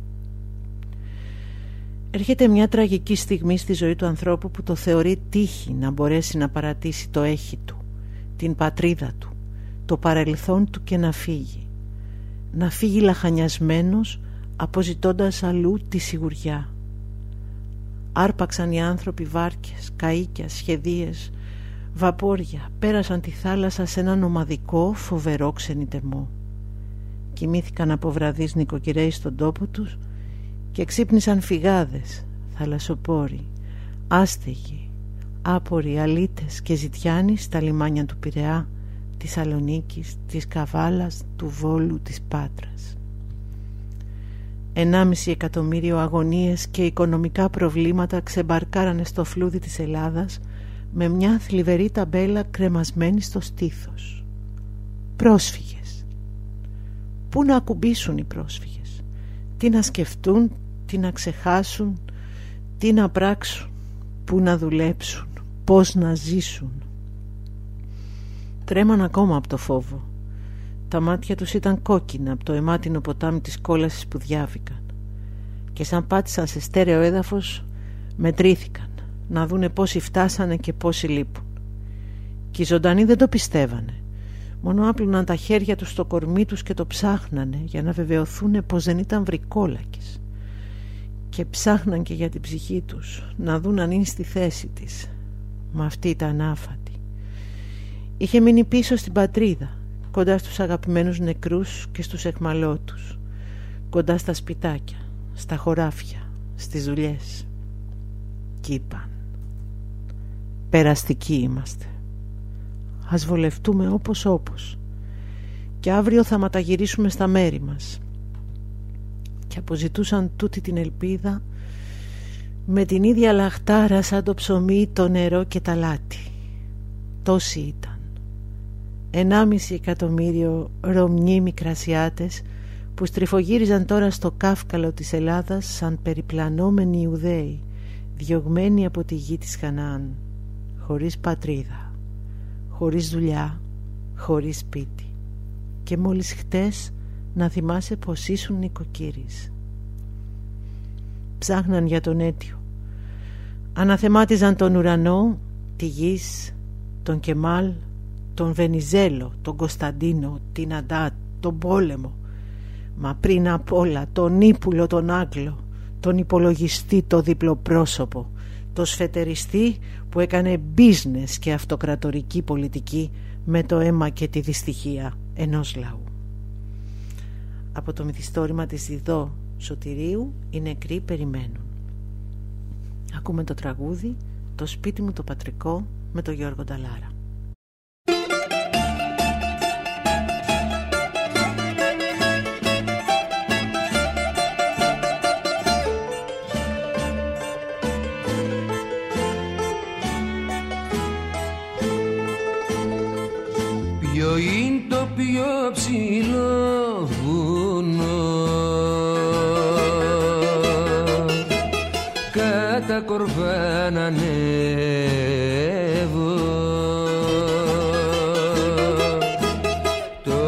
Έρχεται μια τραγική στιγμή στη ζωή του ανθρώπου που το θεωρεί τύχη να μπορέσει να παρατήσει το έχι του, την πατρίδα του, το παρελθόν του και να φύγει. Να φύγει λαχανιασμένος, αποζητώντας αλλού τη σιγουριά. Άρπαξαν οι άνθρωποι βάρκες, καΐκια, σχεδίες, βαπόρια, πέρασαν τη θάλασσα σε έναν ομαδικό φοβερό ξενιτεμό. Κοιμήθηκαν από βραδείς νοικοκυρέοι στον τόπο τους και ξύπνησαν φυγάδες, θαλασσοπόροι, άστεγοι, άποροι, αλήτες και ζητιάνοι στα λιμάνια του Πειραιά, της Σαλονίκης, της Καβάλας, του Βόλου, της Πάτρας. Ενάμιση εκατομμύριο αγωνίες και οικονομικά προβλήματα ξεμπαρκάρανε στο φλούδι της Ελλάδας με μια θλιβερή ταμπέλα κρεμασμένη στο στήθος. Πρόσφυγες. Πού να ακουμπήσουν οι πρόσφυγες? Τι να σκεφτούν, τι να ξεχάσουν, τι να πράξουν, πού να δουλέψουν, πώς να ζήσουν? Τρέμαν ακόμα από το φόβο. Τα μάτια τους ήταν κόκκινα από το αιμάτινο ποτάμι της κόλασης που διάβηκαν, και σαν πάτησαν σε στέρεο έδαφος μετρήθηκαν να δούνε πόσοι φτάσανε και πόσοι λείπουν. Και οι ζωντανοί δεν το πιστεύανε. Μόνο άπλωναν τα χέρια τους στο κορμί τους και το ψάχνανε για να βεβαιωθούν πως δεν ήταν βρικόλακες. Και ψάχναν και για την ψυχή τους, να δουν αν είναι στη θέση της. Μα αυτή ήταν άφατη. Είχε μείνει πίσω στην πατρίδα, κοντά στους αγαπημένους νεκρούς και στους αιχμαλώτους, κοντά στα σπιτάκια, στα χωράφια, στις δουλειές. Κι είπαν: περαστικοί είμαστε. Ας βολευτούμε όπως όπως και αύριο θα ματαγυρίσουμε στα μέρη μας. Και αποζητούσαν τούτη την ελπίδα με την ίδια λαχτάρα σαν το ψωμί, το νερό και τα λάτι. Τόσοι ήταν. Ενάμιση εκατομμύριο Ρωμνοί Μικρασιάτες που στριφογύριζαν τώρα στο κάφκαλο της Ελλάδας σαν περιπλανόμενοι Ιουδαίοι, διωγμένοι από τη γη της Χαναάν, χωρίς πατρίδα, χωρίς δουλειά, χωρίς σπίτι, και μόλις χτες να θυμάσαι πως ήσουν νοικοκύρης. Ψάχναν για τον αίτιο. Αναθεμάτιζαν τον ουρανό, τη γης, τον Κεμάλ, τον Βενιζέλο, τον Κωνσταντίνο, την Αντάτ, τον πόλεμο. Μα πριν απ' όλα τον ύπουλο τον Άγγλο, τον υπολογιστή το διπλοπρόσωπο, το σφετεριστή που έκανε business και αυτοκρατορική πολιτική με το αίμα και τη δυστυχία ενός λαού. Από το μυθιστόρημα της Διδώ Σωτηρίου οι νεκροί περιμένουν. Ακούμε το τραγούδι «Το σπίτι μου το πατρικό» με τον Γιώργο Νταλάρα. Ποιο είναι το πιο ψηλό βουνό κατά κορφά να ανέβω?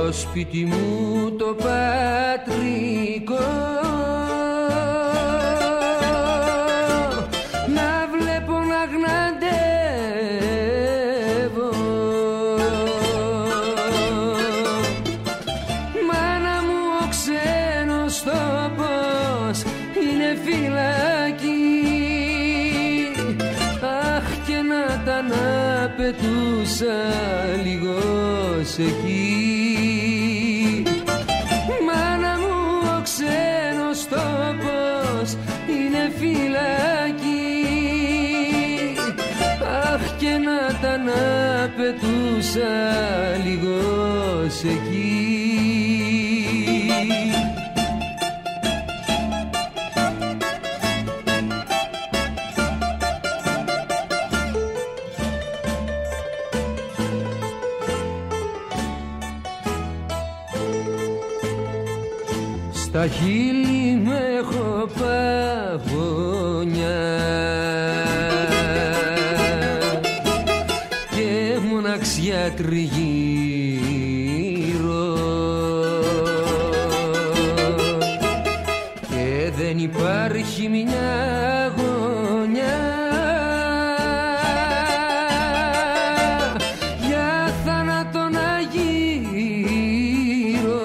σπίτι μου το πατρικό, να βλέπω να γναντεύω. Μάνα μου ο ξένος τόπος είναι φυλακή, αχ και να τα να πετούσα λίγος εκεί. Μάνα μου ο ξένος τόπος είναι φυλακή, αχ και να τα να πετούσα λίγος εκεί. Στα χείλη μου έχω παγωνιά και μοναξιά τριγύρω και δεν υπάρχει μια γωνιά για θάνατο να γύρω.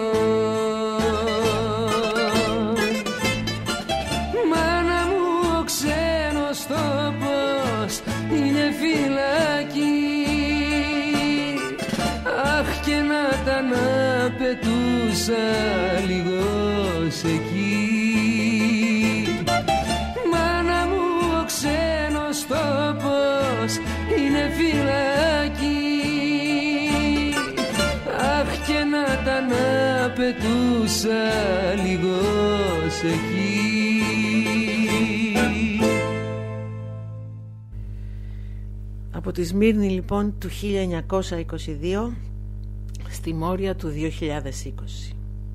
Μάνα μου ο ξένος τόπος είναι φυλακή, αχ και να τα να πετούσα λίγος εκεί. Μάνα μου ο ξένος τόπος είναι φυλακή, αχ και να τα να πετούσα λίγος εκεί. Από τη Σμύρνη λοιπόν του χίλια εννιακόσια είκοσι δύο στη Μόρια του δύο χιλιάδες είκοσι.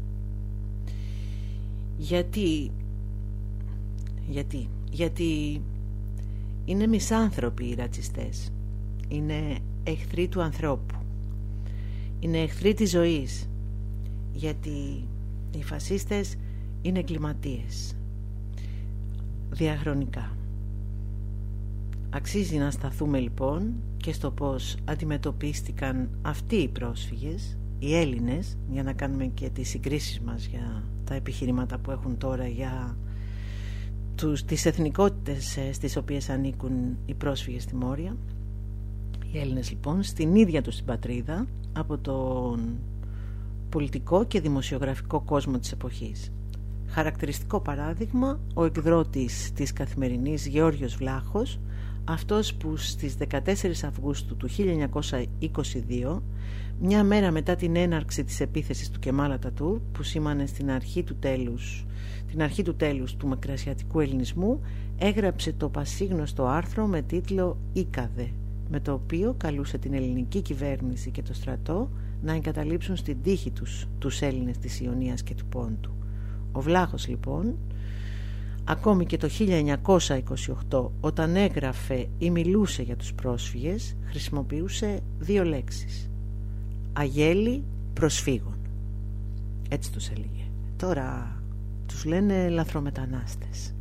Γιατί γιατί γιατί είναι μισάνθρωποι οι ρατσιστές, είναι εχθροί του ανθρώπου, είναι εχθροί της ζωής, γιατί οι φασίστες είναι εγκληματίες διαχρονικά. Αξίζει να σταθούμε λοιπόν και στο πώς αντιμετωπίστηκαν αυτοί οι πρόσφυγες, οι Έλληνες, για να κάνουμε και τις συγκρίσεις μας για τα επιχειρήματα που έχουν τώρα για τους, τις εθνικότητες στις οποίες ανήκουν οι πρόσφυγες στη Μόρια. Οι Έλληνες λοιπόν στην ίδια τους την πατρίδα, από τον πολιτικό και δημοσιογραφικό κόσμο της εποχής. Χαρακτηριστικό παράδειγμα ο εκδρότης της Καθημερινής Γεώργιος Βλάχος, αυτός που στις δεκατέσσερις Αυγούστου του χίλια εννιακόσια είκοσι δύο, μια μέρα μετά την έναρξη της επίθεσης του Κεμάλ Ατατούρκ, που σήμανε στην αρχή του τέλους, την αρχή του τέλους του μακρασιατικού ελληνισμού, έγραψε το πασίγνωστο άρθρο με τίτλο «Ίκαδε», με το οποίο καλούσε την ελληνική κυβέρνηση και το στρατό να εγκαταλείψουν στην τύχη τους τους Έλληνες της Ιωνίας και του Πόντου. Ο Βλάχος λοιπόν, ακόμη και το χίλια εννιακόσια είκοσι οκτώ, όταν έγραφε ή μιλούσε για τους πρόσφυγες, χρησιμοποιούσε δύο λέξεις: αγέλη προσφύγων. Έτσι τους έλεγε. Τώρα τους λένε λαθρομετανάστες.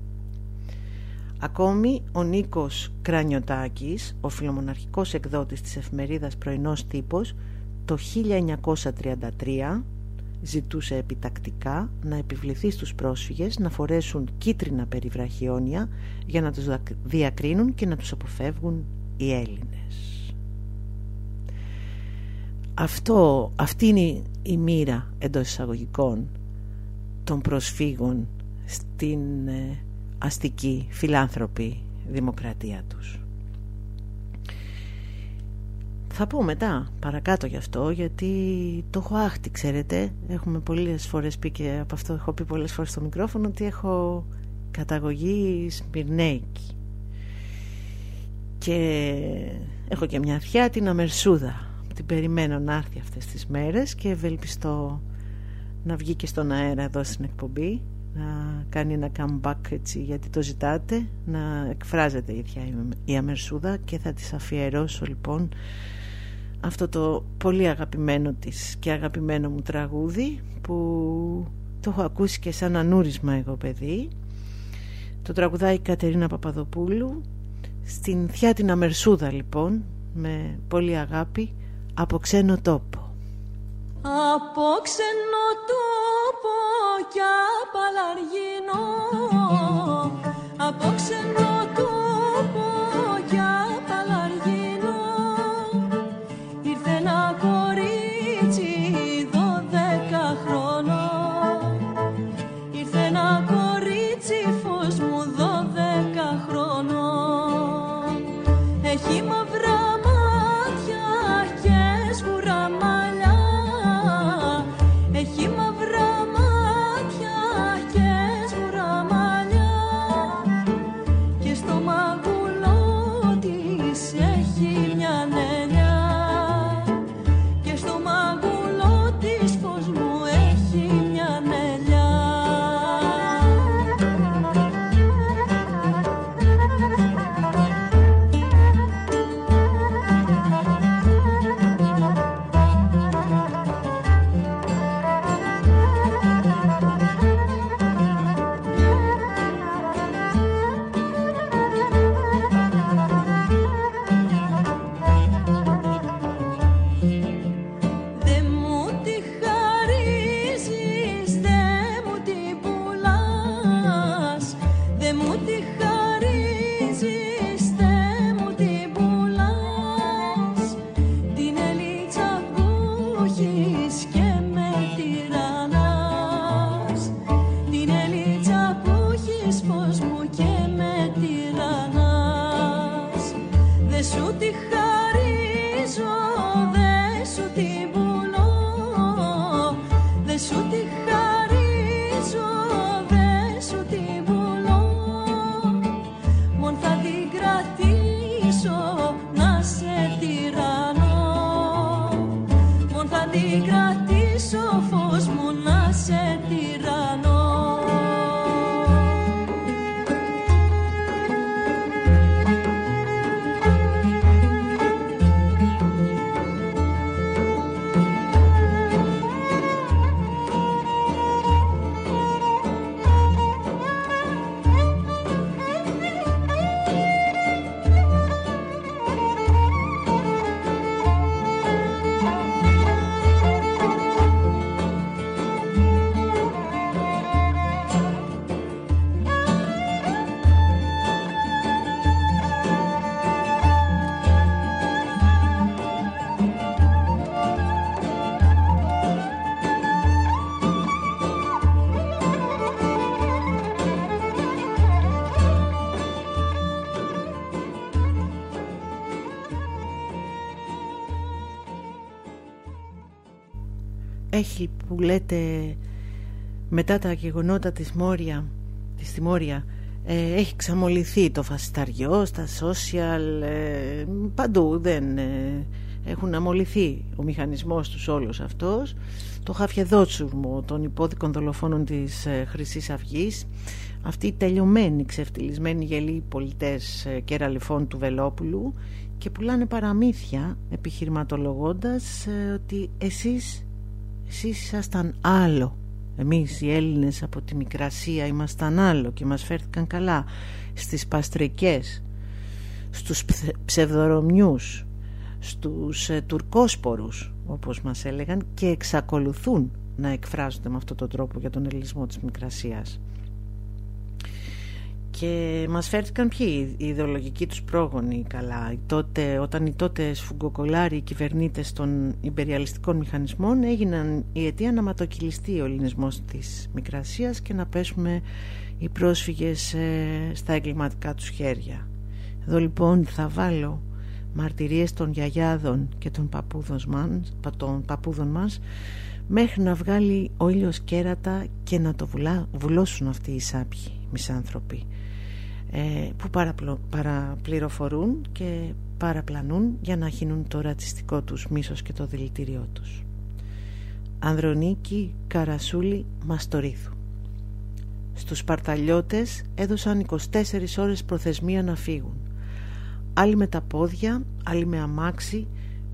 Ακόμη ο Νίκος Κρανιωτάκης, ο φιλομοναρχικός εκδότης της εφημερίδας Πρωινός Τύπος, το χίλια εννιακόσια τριάντα τρία ζητούσε επιτακτικά να επιβληθεί στους πρόσφυγες να φορέσουν κίτρινα περιβραχιόνια για να τους διακρίνουν και να τους αποφεύγουν οι Έλληνες. Αυτό, αυτή είναι η μοίρα εντός εισαγωγικών των προσφύγων στην ε, αστική φιλάνθρωπη δημοκρατία τους. Θα πω μετά παρακάτω γι' αυτό, γιατί το έχω άχτη, ξέρετε. Έχουμε πολλές φορές πει, και από αυτό έχω πει πολλές φορές στο μικρόφωνο, ότι έχω καταγωγή Σμυρνέικη και έχω και μια αρχιά, την Αμερσούδα. Την περιμένω να έρθει αυτές τις μέρες και ευελπιστώ να βγει και στον αέρα εδώ στην εκπομπή, να κάνει ένα comeback, έτσι, γιατί το ζητάτε, να εκφράζεται η ίδια η Αμερσούδα, και θα της αφιερώσω λοιπόν αυτό το πολύ αγαπημένο της και αγαπημένο μου τραγούδι, που το έχω ακούσει και σαν ανούρισμα εγώ παιδί. Το τραγουδάει η Κατερίνα Παπαδοπούλου στην Θιάτινα Μερσούδα, λοιπόν, με πολύ αγάπη, από ξένο τόπο. Από ξένο τόπο κι απαλαργίνο, από ξένο τόπο κι απαλαργίνο, ήρθε ένα κορίτσι δώδεκα χρονών, ήρθε ένα κορίτσι φως μου δώδεκα χρονών, έχει μαύρα μάτια και σγουρά μαλλιά, έχει μαύρα μάτια και σγουρά μαλλιά, και στο μαγουλό της έχει μια νελιά, και στο μαγουλό της φως μου έχει μια νελιά. Δε μου τη χαρίζεις, δε μου την πουλάς, δε μου τη χαρίζεις, δε μου την πουλάς, την ελίτσα που έχεις και με τυραννάς, την ελίτσα που έχεις φως μου και με τυραννάς, δε σου τη χαρίζω, δε σου την πουλώ, δε σου τη χαρίζω, δε σου την πουλώ, μον θα την κρατήσω να σε τυραννώ, μον θα την κρατήσω φως μου να σε τυραννώ. Έχει, που λέτε, μετά τα γεγονότα της Μόρια, της Τιμόρια, ε, έχει ξαμολυθεί το φασισταριό στα social, ε, παντού δεν ε, έχουν αμολυθεί ο μηχανισμός τους όλος αυτός, το χαφιεδότσουρμο των υπόδικων δολοφόνων της ε, Χρυσής Αυγής, αυτοί οι τελειωμένοι ξεφτυλισμένοι γελοί πολιτές ε, κεραλιφών του Βελόπουλου, και πουλάνε παραμύθια επιχειρηματολογώντας ε, ότι εσείς εσείς ήσασταν άλλο, εμείς οι Έλληνες από τη Μικρασία ήμασταν άλλο και μας φέρθηκαν καλά στις παστρικές, στους ψευδορωμιούς, στους ε, τουρκόσπορους όπως μας έλεγαν, και εξακολουθούν να εκφράζονται με αυτόν τον τρόπο για τον ελληνισμό της Μικρασίας. Και μας φέρθηκαν ποιοι, οι ιδεολογικοί τους πρόγονοι καλά, οι τότε, όταν οι τότε σφουγγοκολάροι, οι κυβερνήτες των ιμπεριαλιστικών μηχανισμών, έγιναν η αιτία να ματοκυλιστεί ο ελληνισμός της Μικρασίας και να πέσουμε οι πρόσφυγες ε, στα εγκληματικά τους χέρια. Εδώ λοιπόν θα βάλω μαρτυρίες των γιαγιάδων και των παππούδων μας, των παππούδων μας, μέχρι να βγάλει ο ήλιος κέρατα και να το βουλά, βουλώσουν αυτοί οι σάπιοι μισάνθρωποι, ε, που παραπλο, παραπληροφορούν και παραπλανούν για να χύνουν το ρατσιστικό τους μίσος και το δηλητήριό τους. Ανδρονίκη Καρασούλη Μαστορίδου. Στους Σπαρταλιώτες έδωσαν είκοσι τέσσερις ώρες προθεσμία να φύγουν. Άλλοι με τα πόδια, άλλοι με αμάξι,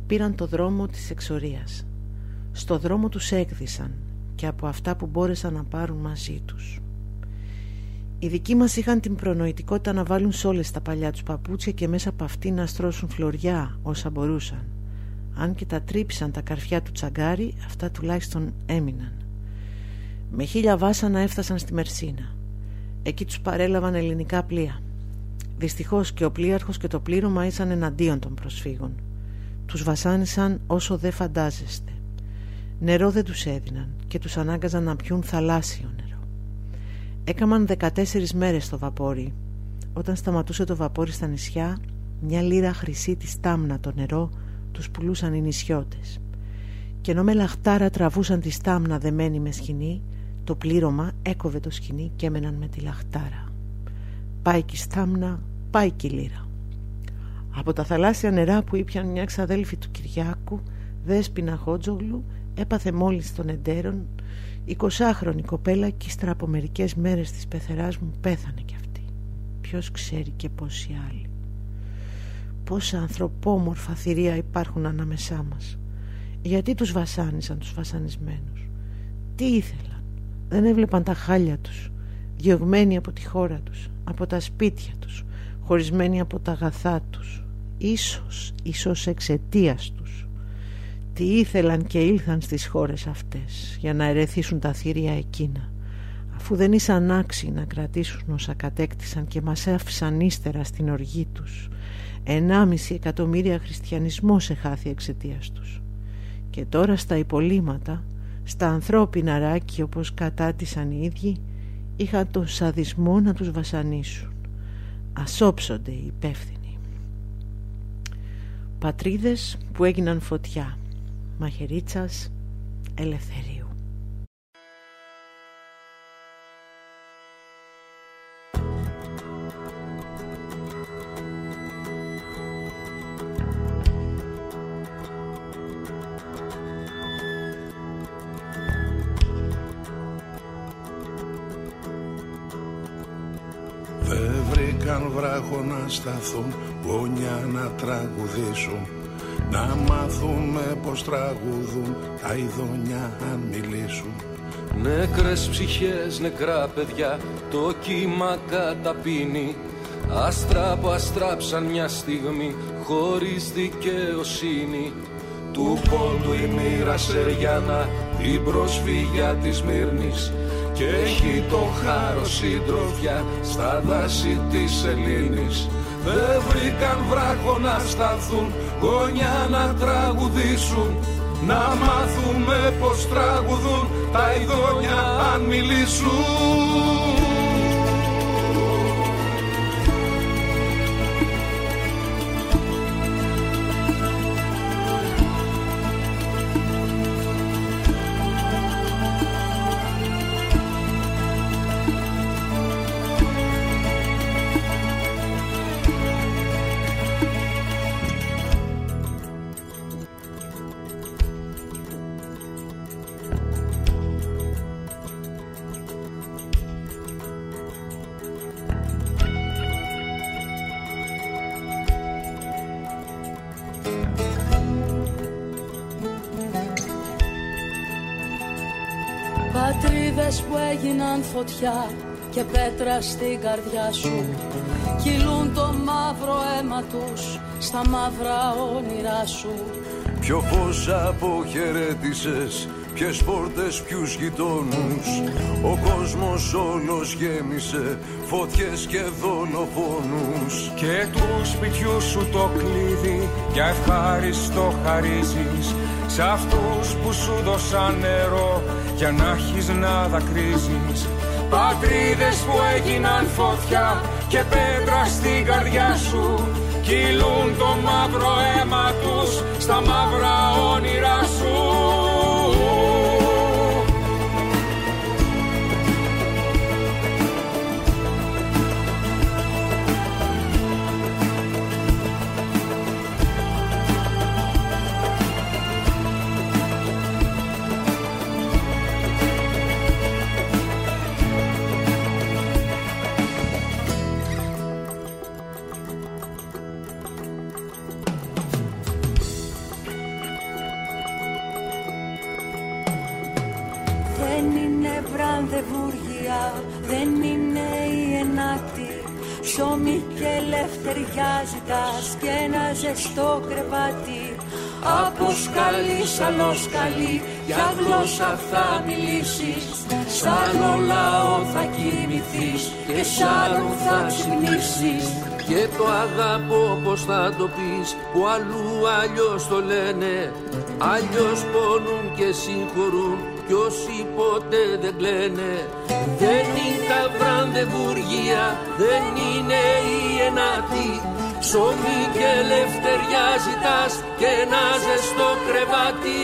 πήραν το δρόμο της εξορίας. Στο δρόμο τους έκδισαν και από αυτά που μπόρεσαν να πάρουν μαζί τους. Οι δικοί μας είχαν την προνοητικότητα να βάλουν σόλες στα παλιά τους παπούτσια και μέσα από αυτή να στρώσουν φλωριά όσα μπορούσαν. Αν και τα τρύψαν τα καρφιά του τσαγκάρι, αυτά τουλάχιστον έμειναν. Με χίλια βάσανα έφτασαν στη Μερσίνα. Εκεί τους παρέλαβαν ελληνικά πλοία. Δυστυχώς και ο πλοίαρχος και το πλήρωμα ήσαν εναντίον των προσφύγων. Τους βασάνισαν όσο δεν φαντάζεστε. Νερό δεν τους έδιναν και τους ανάγκαζαν να πιούν θαλάσσιο νερό. Έκαμαν δεκατέσσερις μέρες στο βαπόρι. Όταν σταματούσε το βαπόρι στα νησιά, μια λίρα χρυσή τη στάμνα το νερό τους πουλούσαν οι νησιώτες. Και ενώ με λαχτάρα τραβούσαν τη στάμνα δεμένη με σκοινί, το πλήρωμα έκοβε το σκοινί και έμεναν με τη λαχτάρα. Πάει και η στάμνα, πάει και η λίρα. Από τα θαλάσσια νερά που ήπιαν μια ξαδέλφη του Κυριάκου, Δέσποινα Χότζογλου, έπαθε μόλις των εντέρων, εικοσάχρονη κοπέλα, και ύστερα από μερικές μέρες της πεθεράς μου πέθανε κι αυτή. Ποιος ξέρει και πόσοι άλλοι. Πόσα ανθρωπόμορφα θηρία υπάρχουν ανάμεσά μας. Γιατί τους βασάνισαν τους βασανισμένους? Τι ήθελαν? Δεν έβλεπαν τα χάλια τους, διωγμένοι από τη χώρα τους, από τα σπίτια τους, χωρισμένοι από τα αγαθά τους, ίσως, ίσως εξαιτίας τους. Τι ήθελαν και ήλθαν στις χώρες αυτές για να ερεθίσουν τα θηρία εκείνα, αφού δεν ήσαν άξιοι να κρατήσουν όσα κατέκτησαν και μας άφησαν ύστερα στην οργή τους. Ενάμιση εκατομμύρια χριστιανισμός εχάθη εξαιτίας τους. Και τώρα στα υπολείμματα, στα ανθρώπινα ράκη όπως κατάτησαν οι ίδιοι, είχαν τον σαδισμό να τους βασανίσουν. Ας όψονται οι υπεύθυνοι. Πατρίδες που έγιναν φωτιά. Μαχαιρίτσας Ελευθερίου. Δεν βρήκαν βράχο να σταθούν, γωνιά να τραγουδήσουν, να μάθουμε πως τραγουδούν τα ειδονιά αν μιλήσουν. Νεκρές ψυχές, νεκρά παιδιά, το κύμα καταπίνει. Άστρα που αστράψαν μια στιγμή χωρίς δικαιοσύνη. Του πόντου η μοίρα Σεριάνα, την προσφύγια της Μύρνης, και έχει το χάρο συντροφιά στα δάση της Ελλήνης. Δεν βρήκαν βράχο να σταθούν, γωνιά να τραγουδήσουν, να μάθουμε πως τραγουδούν τα ειδόνια αν μιλήσουν. Πατρίδες που έγιναν φωτιά και πέτρα στην καρδιά σου, κυλούν το μαύρο αίμα τους στα μαύρα όνειρά σου. Ποιο φως αποχαιρέτησες, ποιες πόρτες, ποιους γειτόνους. Ο κόσμος όλος γέμισε φωτιές και δολοφόνους. Και του σπιτιού σου το κλείδι για ευχάριστο χαρίζεις σε αυτούς που σου δώσαν νερό για να έχεις να δακρύζεις. Πατρίδες που έγιναν φωτιά και πέτρα στην καρδιά σου, κυλούν το μαύρο αίμα τους στα μαύρα όνειρά σου. Δεν είναι βρανδεβούργια, δεν είναι η ενάτη. Ψωμί και ελευθεριά ζητάς και ένα ζεστό κρεβάτι. Από σκαλί σ' άλλο σκαλί, για γλώσσα θα μιλήσεις. Σ' άλλο λαό θα κοιμηθείς και σ' άλλον θα ξυπνήσεις. Και το αγαπώ πως θα το πεις, που αλλού αλλιώς το λένε. Αλλιώς πονούν και συγχωρούν κι όσοι ποτέ δεν κλαίνε. Δεν είναι τα βρανδεβούργια, δεν είναι η ενάτη. Ψωμί και ελευθεριά ζητάς και ένα ζεστό κρεβάτι.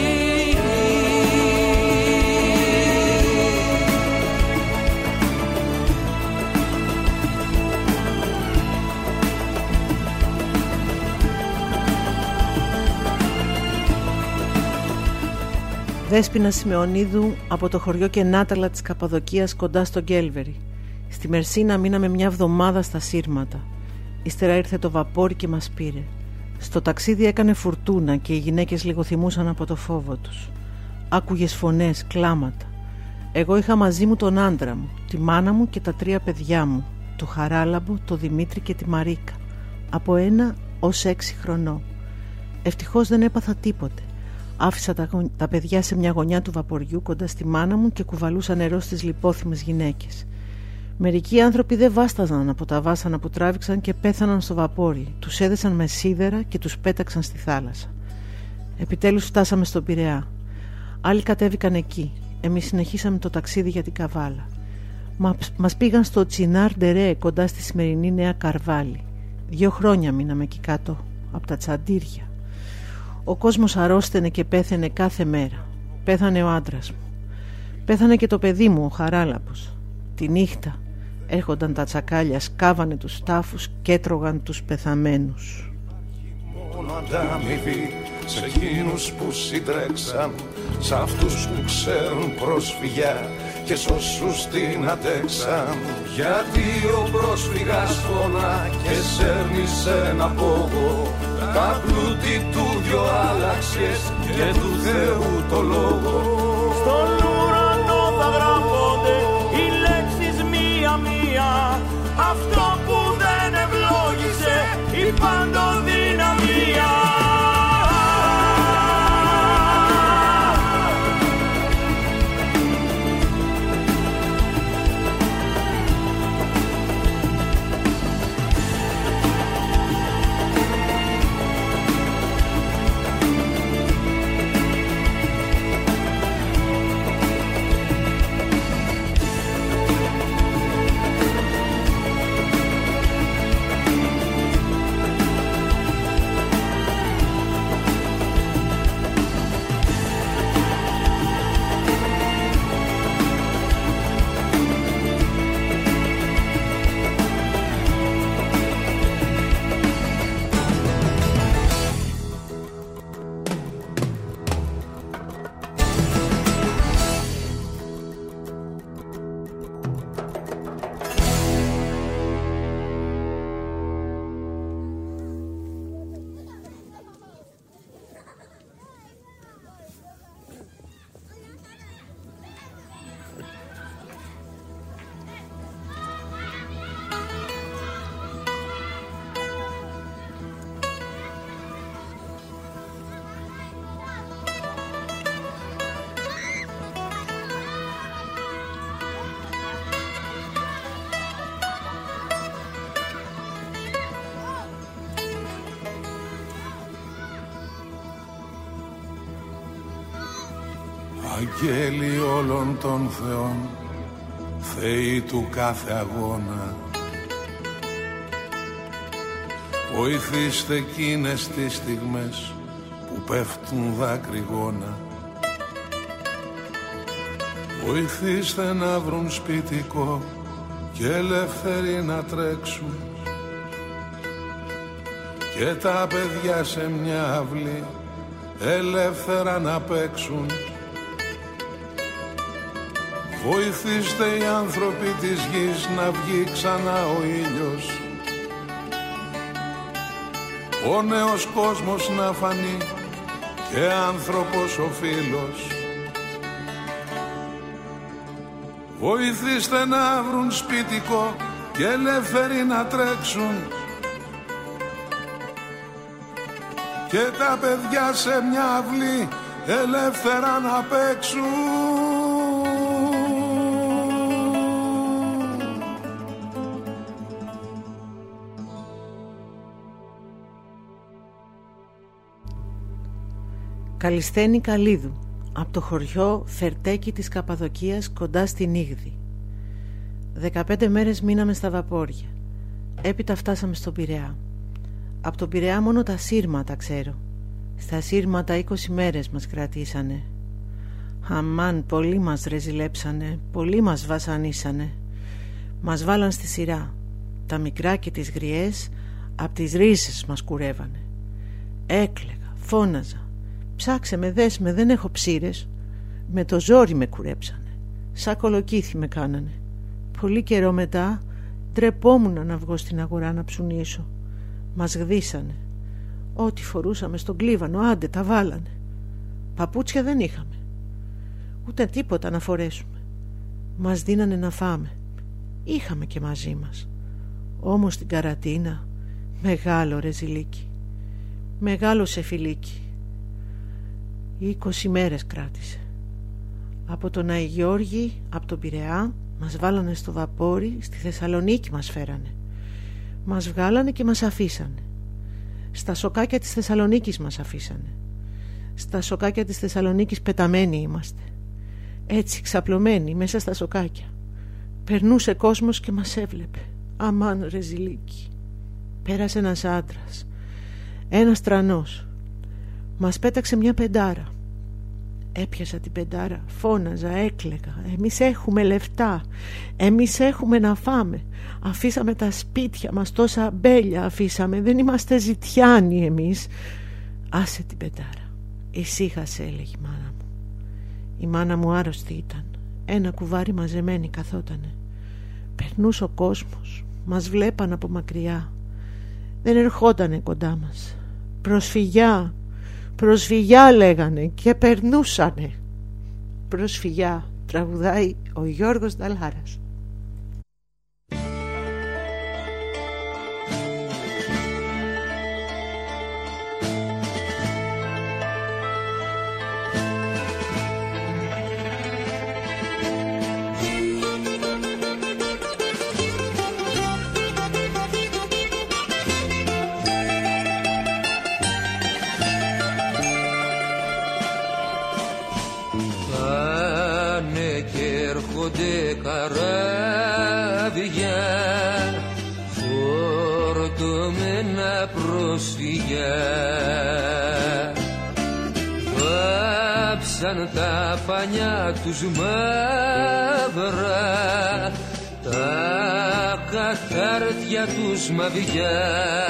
Δέσποινα Σιμεωνίδου από το χωριό Κενάταλα της Καπαδοκίας κοντά στο Γκέλβερι. Στη Μερσίνα μείναμε μια εβδομάδα στα σύρματα. Ύστερα ήρθε το βαπόρι και μας πήρε. Στο ταξίδι έκανε φουρτούνα και οι γυναίκες λίγο θυμούσαν από το φόβο τους. Άκουγες φωνές, κλάματα. Εγώ είχα μαζί μου τον άντρα μου, τη μάνα μου και τα τρία παιδιά μου, το Χαράλαμπο, το Δημήτρη και τη Μαρίκα, από ένα ως έξι χρονών. Ευτυχώς δεν έπαθα τίποτε. Άφησα τα, τα παιδιά σε μια γωνιά του βαποριού κοντά στη μάνα μου και κουβαλούσα νερό στις λιπόθυμες γυναίκες. Μερικοί άνθρωποι δεν βάσταζαν από τα βάσανα που τράβηξαν και πέθαναν στο βαπόρι. Τους έδεσαν με σίδερα και τους πέταξαν στη θάλασσα. Επιτέλους φτάσαμε στον Πειραιά. Άλλοι κατέβηκαν εκεί. Εμείς συνεχίσαμε το ταξίδι για την Καβάλα. Μα, μας πήγαν στο Τσινάρ Ντερέ κοντά στη σημερινή Νέα Καρβάλη. Δύο χρόνια μείναμε εκεί κάτω από τα τσαντήρια. Ο κόσμος αρρώστενε και πέθαινε κάθε μέρα. Πέθανε ο άντρας μου. Πέθανε και το παιδί μου, ο Χαράλαμπος. Τη νύχτα έρχονταν τα τσακάλια, σκάβανε τους τάφους και έτρωγαν τους πεθαμένους. Μόνο αντάμοιβη σε εκείνους που συντρέξαν, σ' αυτούς που ξέρουν πρόσφυγια και σ' όσους την αντέξαν. Γιατί ο πρόσφυγας φωνά και σέρνει σε ένα πόγο, τα πλούτη του δυο άλλαξες και του Θεού το λόγο. Στον ουρανό θα γράφονται οι λέξεις μία-μία, αυτό που δεν ευλόγησε η παντοδυναμία. Αγγέλοι όλων των θεών, θεοί του κάθε αγώνα, βοηθήστε εκείνες τις στιγμές που πέφτουν δάκρυγόνα. Βοηθήστε να βρουν σπιτικό και ελεύθεροι να τρέξουν, και τα παιδιά σε μια αυλή ελεύθερα να παίξουν. Βοηθήστε οι άνθρωποι της γης να βγει ξανά ο ήλιος, ο νέος κόσμος να φανεί και άνθρωπος ο φίλος. βοηθήστε να βρουν σπιτικό και ελεύθεροι να τρέξουν και τα παιδιά σε μια αυλή ελεύθερα να παίξουν. Καλισθένη Καλίδου, από το χωριό Φερτέκι της Καπαδοκίας κοντά στην Ήγδη. Δεκαπέντε μέρες μείναμε στα βαπόρια. Έπειτα φτάσαμε στον Πειραιά. Από τον Πειραιά μόνο τα σύρματα ξέρω. Στα σύρματα είκοσι μέρες μας κρατήσανε. Αμάν, πολλοί μας ρεζιλέψανε, πολλοί μας βασανίσανε. Μας βάλαν στη σειρά. Τα μικρά και τις γριές απ' τις ρίζες μας κουρεύανε. Έκλαιγα, φώναζα. Ψάξε με, δες με, δεν έχω ψήρες. Με το ζόρι με κουρέψανε. Σαν κολοκύθι με κάνανε. Πολύ καιρό μετά ντρεπόμουν να βγω στην αγορά να ψουνίσω. Μας γδίσανε. Ό,τι φορούσαμε στον κλίβανο, άντε τα βάλανε. Παπούτσια δεν είχαμε, ούτε τίποτα να φορέσουμε. Μας δίνανε να φάμε. Είχαμε και μαζί μας. Όμως την καρατίνα μεγάλο ρεζιλίκι, μεγάλο σεφιλίκι. Είκοσι μέρες κράτησε. Από τον Αϊγιώργη, από τον Πειραιά, μας βάλανε στο βαπόρι, στη Θεσσαλονίκη μας φέρανε. Μας βγάλανε και μας αφήσανε. Στα σοκάκια της Θεσσαλονίκης μας αφήσανε. Στα σοκάκια της Θεσσαλονίκης πεταμένοι είμαστε. Έτσι ξαπλωμένοι μέσα στα σοκάκια. Περνούσε κόσμος και μας έβλεπε. Αμάν ρεζιλίκι. Πέρασε ένας άντρας, ένας τρανός. Μας πέταξε μια πεντάρα. Έπιασα την πεντάρα, φώναζα, έκλαιγα. Εμείς έχουμε λεφτά, εμείς έχουμε να φάμε. Αφήσαμε τα σπίτια μας, τόσα αμπέλια αφήσαμε. Δεν είμαστε ζητιάνοι εμείς. Άσε την πεντάρα, ησύχασε, έλεγε η μάνα μου. Η μάνα μου άρρωστη ήταν. Ένα κουβάρι μαζεμένη καθότανε. Περνούσε ο κόσμος, μας βλέπαν από μακριά. Δεν ερχότανε κοντά μας. Προσφυγιά, προσφυγιά λέγανε και περνούσανε. Προσφυγιά, τραγουδάει ο Γιώργος Νταλάρας. Καράβια φορτωμένα προσφυγιά βάψαν τα πανιά τους μαύρα, τα καθάρτια τους μαβιά.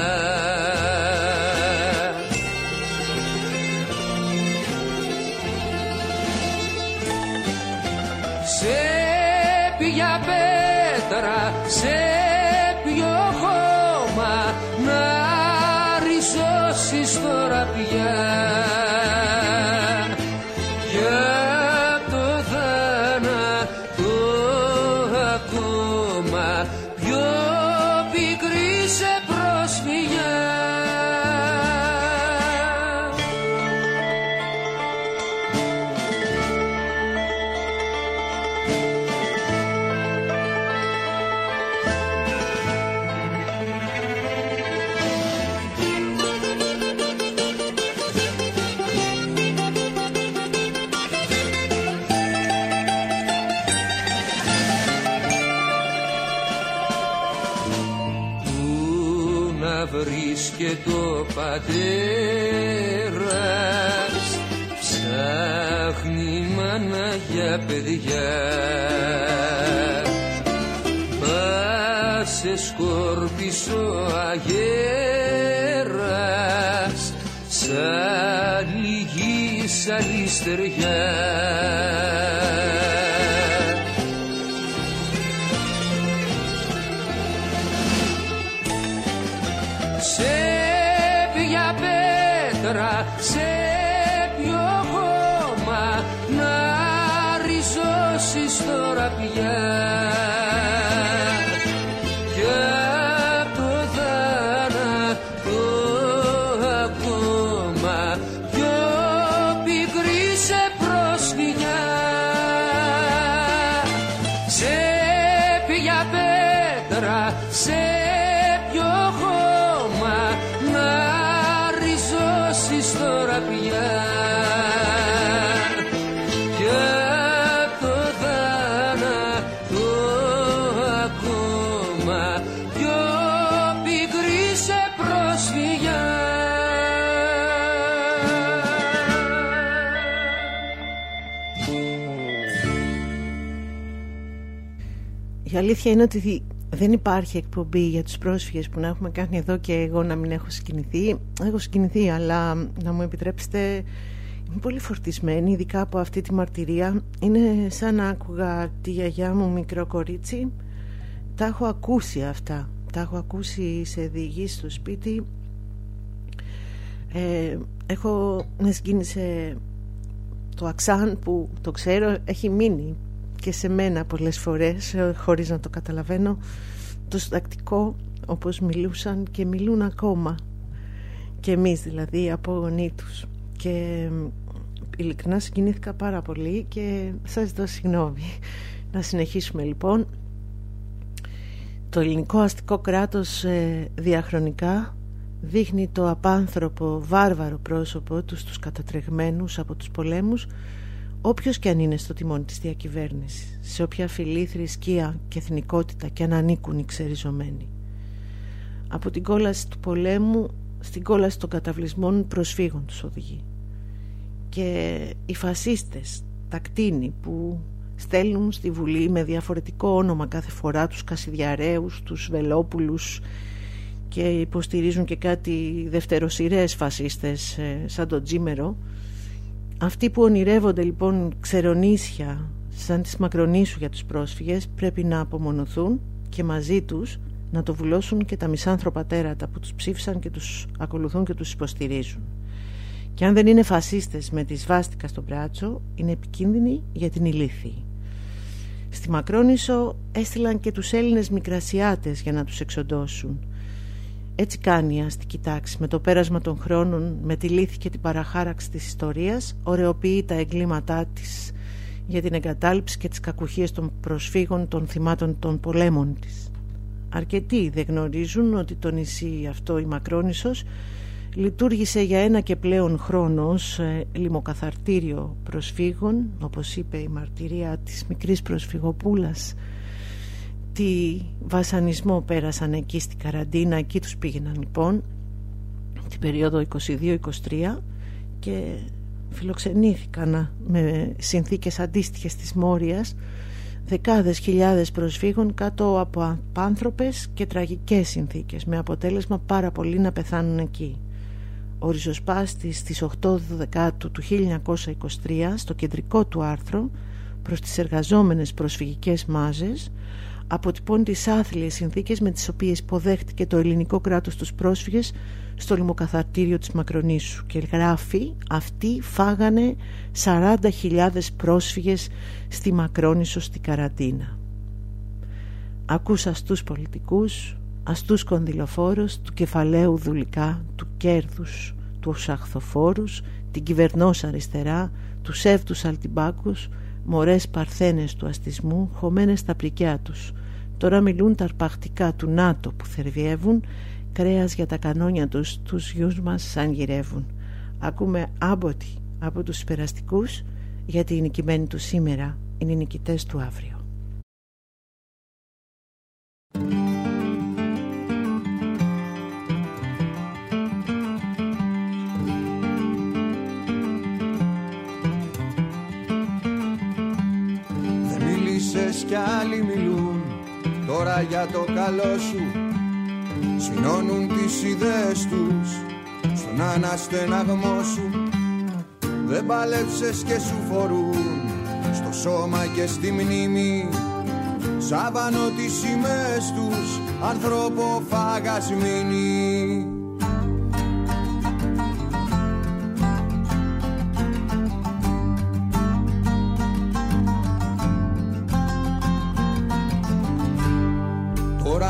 Για πέτρα, σε ποιο χώμα να ριζώσεις τώρα πια. Για το θάνατο ακόμα πιο πικρή σε προσφυγιά. Βρίσκεται ο πατέρας, ψάχνει μάνα για παιδιά. Πάσε σκόρπις ο αγέρας, σαν λυγή σαν ληστεριά. Σε ποιο χώμα να ριζώσεις ριζώσεις τώρα πια. Σε ποιο χώμα να ριζώσεις τώρα πια. Και απ' το θάνατο ακόμα πιο πικρή σε πρόσφυγια. Η αλήθεια είναι ότι δεν υπάρχει εκπομπή για τους πρόσφυγες που να έχουμε κάνει εδώ και εγώ να μην έχω σκηνηθεί. Έχω σκηνηθεί, αλλά να μου επιτρέψετε, είμαι πολύ φορτισμένη, ειδικά από αυτή τη μαρτυρία. Είναι σαν να άκουγα τη γιαγιά μου μικρό κορίτσι. Τα έχω ακούσει αυτά. Τα έχω ακούσει σε διηγήσεις στο σπίτι. Ε, έχω με συγκίνησε το Αξάν που το ξέρω, έχει μείνει και σε μένα πολλές φορές χωρίς να το καταλαβαίνω, το συντακτικό, όπως μιλούσαν και μιλούν ακόμα και εμείς δηλαδή από γονεί τους, και ειλικρινά συγκινήθηκα πάρα πολύ και σας ζητώ συγγνώμη. Να συνεχίσουμε λοιπόν. Το ελληνικό αστικό κράτος ε, διαχρονικά δείχνει το απάνθρωπο βάρβαρο πρόσωπο τους στους κατατρεγμένους από τους πολέμους, όποιος και αν είναι στο τιμόνι της διακυβέρνησης, σε όποια φυλή, θρησκεία και εθνικότητα και αν ανήκουν οι ξεριζωμένοι. Από την κόλαση του πολέμου στην κόλαση των καταβλισμών προσφύγων τους οδηγεί. Και οι φασίστες, τα κτίνη που στέλνουν στη Βουλή με διαφορετικό όνομα κάθε φορά τους Κασιδιαρέους, τους Βελόπουλους, και υποστηρίζουν και κάτι δευτεροσυρές φασίστες σαν τον Τζίμερο. Αυτοί που ονειρεύονται λοιπόν ξερονίσια σαν της Μακρονήσου για τους πρόσφυγες πρέπει να απομονωθούν και μαζί τους να το βουλώσουν και τα μισάνθρωπα τέρατα που τους ψήφισαν και τους ακολουθούν και τους υποστηρίζουν. Και αν δεν είναι φασίστες με τη σβάστικα στο μπράτσο, είναι επικίνδυνοι για την ηλίθιη. Στη Μακρόνησο έστειλαν και τους Έλληνες Μικρασιάτες για να τους εξοντώσουν. Έτσι κάνει η αστική τάξη. Με το πέρασμα των χρόνων, με τη λύθη και την παραχάραξη της ιστορίας, ωρεοποιεί τα εγκλήματά της για την εγκατάλειψη και τις κακουχίες των προσφύγων, των θυμάτων των πολέμων της. Αρκετοί δεν γνωρίζουν ότι το νησί αυτό, η Μακρόνησος, λειτουργήσε για ένα και πλέον χρόνο ως ε, λιμοκαθαρτήριο προσφύγων, όπως είπε η μαρτυρία της μικρής προσφυγοπούλας. Τι βασανισμό πέρασαν εκεί στην καραντίνα, εκεί τους πήγαιναν λοιπόν την περίοδο είκοσι δύο είκοσι τρία και φιλοξενήθηκαν με συνθήκες αντίστοιχες της Μόριας δεκάδες χιλιάδες προσφύγων κάτω από απάνθρωπες και τραγικές συνθήκες, με αποτέλεσμα πάρα πολλοί να πεθάνουν εκεί. Ο ριζοσπάστης στις οκτώ Δεκάτου του χίλια εννιακόσια είκοσι τρία στο κεντρικό του άρθρο προς τις εργαζόμενες προσφυγικές μάζες αποτυπώνει τις άθλιες συνθήκες με τις οποίες υποδέχτηκε το ελληνικό κράτος τους πρόσφυγες στο λιμοκαθαρτήριο της Μακρονήσου και γράφει: αυτοί φάγανε σαράντα χιλιάδες πρόσφυγες στη Μακρόνησο στην καραντίνα. Ακούς αστούς πολιτικούς, αστούς κονδυλοφόρους, του κεφαλαίου δουλικά, του κέρδους, τους αχθοφόρους, την κυβερνός αριστερά, τους εύτους αλτιμπάκους, μωρές παρθένες του αστισμού χωμένες στα πρικιά τους. Τώρα μιλούν τα αρπακτικά του ΝΑΤΟ που θερβιεύουν, κρέας για τα κανόνια τους, τους γιους μας σαν γυρεύουν. Ακούμε άμποτι από τους περαστικούς, γιατί οι νικημένοι του σήμερα είναι οι νικητές του αύριο. Δεν μίλησες κι άλλοι μιλούν τώρα για το καλό σου. Σφινώνουν τις ιδέες τους στον αναστεναγμό σου. Δεν παλέψες και σου φορούν στο σώμα και στη μνήμη σάβανο τις σημαίες τους ανθρωποφαγασμίνοι.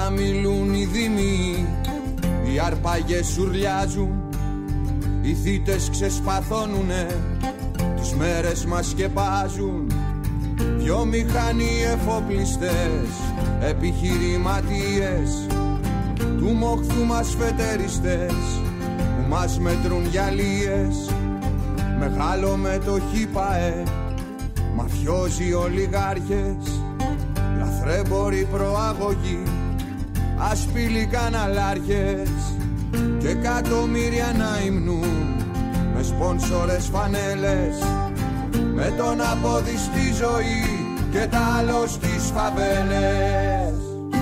Τώρα μιλούν οι δήμοι, οι αρπαγές σουρλιάζουν, οι θύτες ξεσπαθώνουνε, τις μέρες μας σκεπάζουν. Βιομηχανοί εφοπλιστές, επιχειρηματίες, του μοχθού μας φετεριστές, που μας μετρούν γυαλίες. Μεγάλο μετοχή ΠΑΕ, μαφιόζοι ολιγάρχες, λαθρέμποροι προαγωγοί, άσπηλοι καναλάρχες, και εκατομμύρια να υμνούν με σπόνσορες φανέλες, με τον απόδι στη ζωή και τα άλλο στις φαβέλες.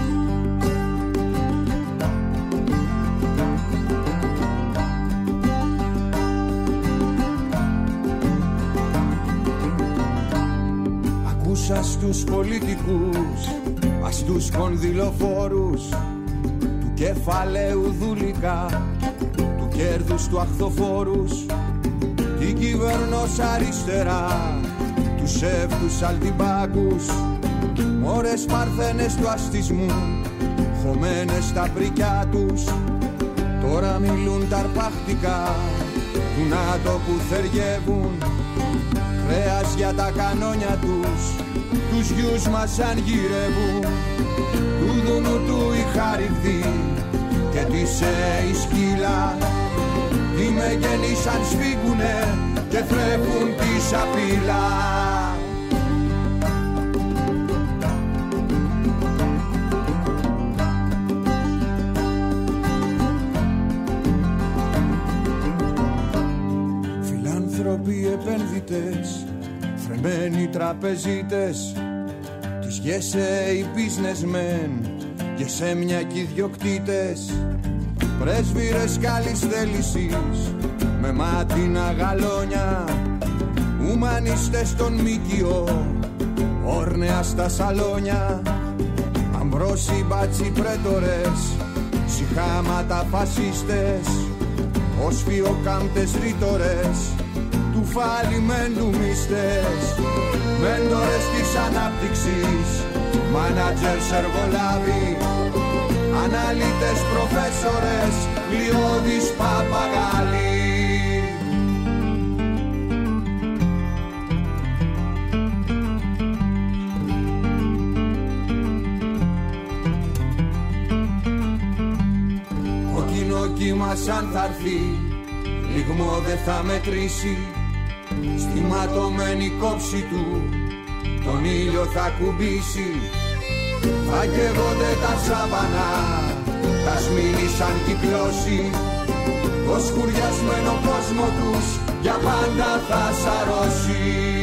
Ακούσα στους πολιτικούς, ας τους κονδυλοφόρους, του κεφαλαίου δούλικα, του κέρδους του αχθοφόρους, την κυβέρνος αριστερά, τους σεύτους αλτιμπάκους, μόρες παρθένες του αστισμού, χωμένες στα πρικιά τους. Τώρα μιλούν τα αρπακτικά του ΝΑΤΟ που θεριεύουν, κρέας για τα κανόνια τους, τους γιους μας αν γυρεύουν. Του Δούνου του η Χαριβδή και της ΕΗ σκύλα, οι μεγενείς αν σφίγγουνε και θρέφουν τη σαπίλα. Φιλάνθρωποι επένδυτες, θρεμμένοι τραπεζίτες, τις γεσέ οι businessmen, γεσέμιακοι ιδιοκτήτες, πρέσβυρες καλής θέλησης με μάτινα γαλόνια, ουμανιστές των ΜΚΟ, όρνεα στα σαλόνια, αμβρόσοι μπάτσι πρέτορες, σιχάματα φασίστες, οσφιοκάμπτες ρήτορες, του φαλιμένου μίστες, μέντορες της ανάπτυξης, μάνατζερς εργολάβοι, αναλύτες προφέσορες, γλιώδεις παπαγάλοι. Κόκκινο κύμα σαν θα έρθει, λιγμό δε θα μετρήσει, στη ματωμένη κόψη του τον ήλιο θα κουμπίσει. Θα καίγονται τα σάβανα, τα σμήνη σαν κυκλώσει, το σκουριασμένο κόσμο τους για πάντα θα σαρώσει.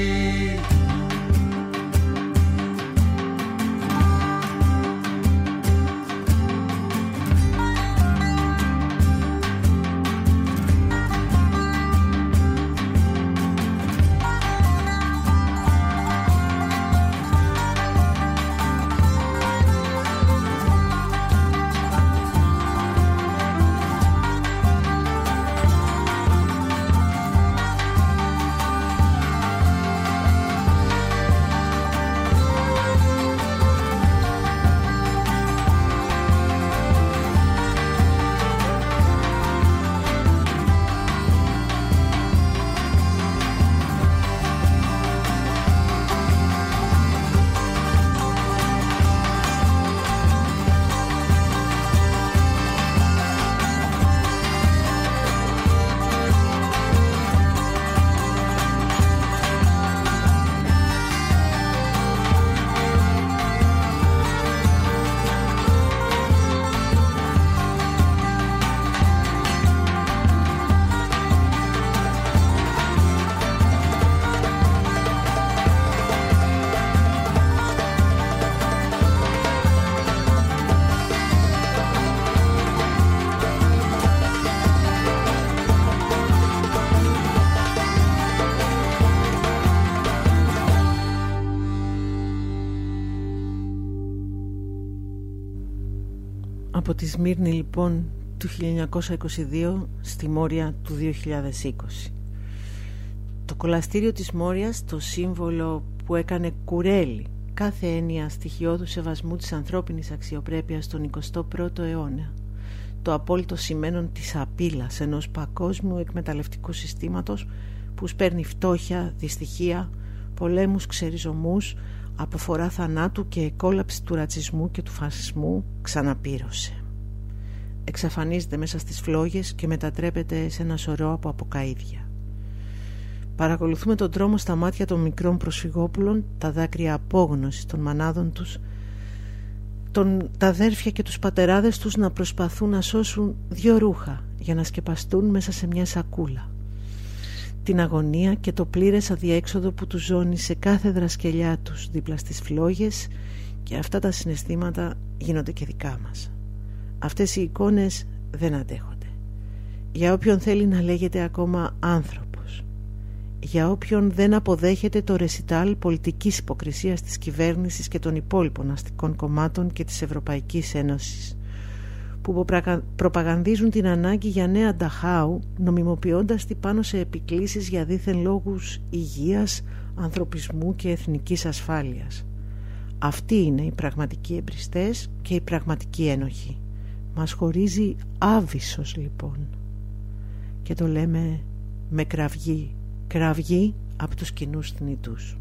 Από τη Σμύρνη λοιπόν του χίλια εννιακόσια είκοσι δύο στη Μόρια του δύο χιλιάδες είκοσι. Το κολαστήριο της Μόριας, το σύμβολο που έκανε κουρέλι κάθε έννοια στοιχειώδου σεβασμού της ανθρώπινης αξιοπρέπειας στον εικοστό πρώτο αιώνα, το απόλυτο σημαίνον της απείλας ενός παγκόσμιου εκμεταλλευτικού συστήματος που σπέρνει φτώχεια, δυστυχία, πολέμους, ξεριζωμούς, αποφορά θανάτου και εκόλαψη του ρατσισμού και του φασισμού, ξαναπήρωσε. Εξαφανίζεται μέσα στις φλόγες και μετατρέπεται σε ένα σωρό από αποκαΐδια. Παρακολουθούμε τον τρόμο στα μάτια των μικρών προσφυγόπουλων, τα δάκρυα απόγνωσης των μανάδων τους, τον, τα αδέρφια και τους πατεράδες τους να προσπαθούν να σώσουν δύο ρούχα για να σκεπαστούν μέσα σε μια σακούλα. Την αγωνία και το πλήρες αδιέξοδο που τους ζώνει σε κάθε δρασκελιά τους δίπλα στις φλόγες, και αυτά τα συναισθήματα γίνονται και δικά μας. Αυτές οι εικόνες δεν αντέχονται. Για όποιον θέλει να λέγεται ακόμα άνθρωπος, για όποιον δεν αποδέχεται το ρεσιτάλ πολιτικής υποκρισίας της κυβέρνησης και των υπόλοιπων αστικών κομμάτων και της Ευρωπαϊκής Ένωσης, που προπαγανδίζουν την ανάγκη για νέα Νταχάου, νομιμοποιώντας τη πάνω σε επικλήσεις για δίθεν λόγους υγείας, ανθρωπισμού και εθνικής ασφάλειας. Αυτοί είναι οι πραγματικοί εμπριστές και οι πραγματικοί ένοχοι. Μας χωρίζει άβυσσος λοιπόν, και το λέμε με κραυγή, κραυγή από τους κοινούς θνητούς.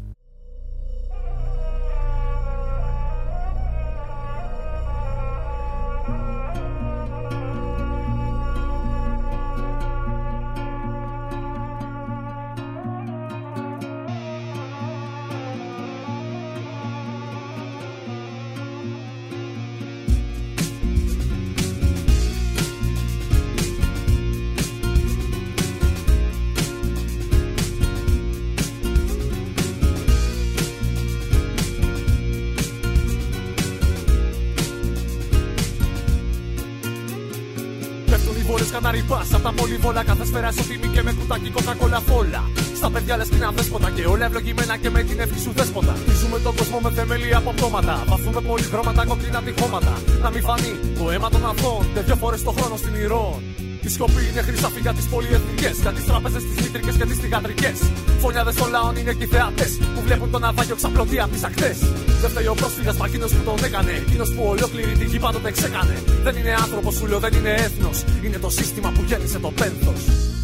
Απ' τα πολυβόλα κάθε σφαίρα ισοτιμή και με κουτάκι κοκακόλα φόλα. Στα παιδιά λες την αδέσποτα και όλα ευλογημένα και με την ευχή σου δέσποτα. Χτίζουμε τον κόσμο με θεμελία από πτώματα. Βαφούμε πολυχρώματα, κόκκινα τυχώματα. Να μην φανεί το αίμα των αθώων και δύο φορές το χρόνο στην ηρών. Η σιωπή είναι χρυσαφή για τις πολυεθνικές, για τις τράπεζες, τις μήτρικες και τις θυγατρικές. Φωνιάδες των λαών είναι και οι θεατές που βλέπουν τον ναυάγιο ξαπλωτή από τις ακτές. Δεν φταίει ο πρόσφυγας, μα εκείνος που τον έκανε. Εκείνος που ολόκληρη τη γη πάντοτε ξέκανε. Δεν είναι άνθρωπος, σου λέω, δεν είναι έθνος. Είναι το σύστημα που γέννησε το πένθος.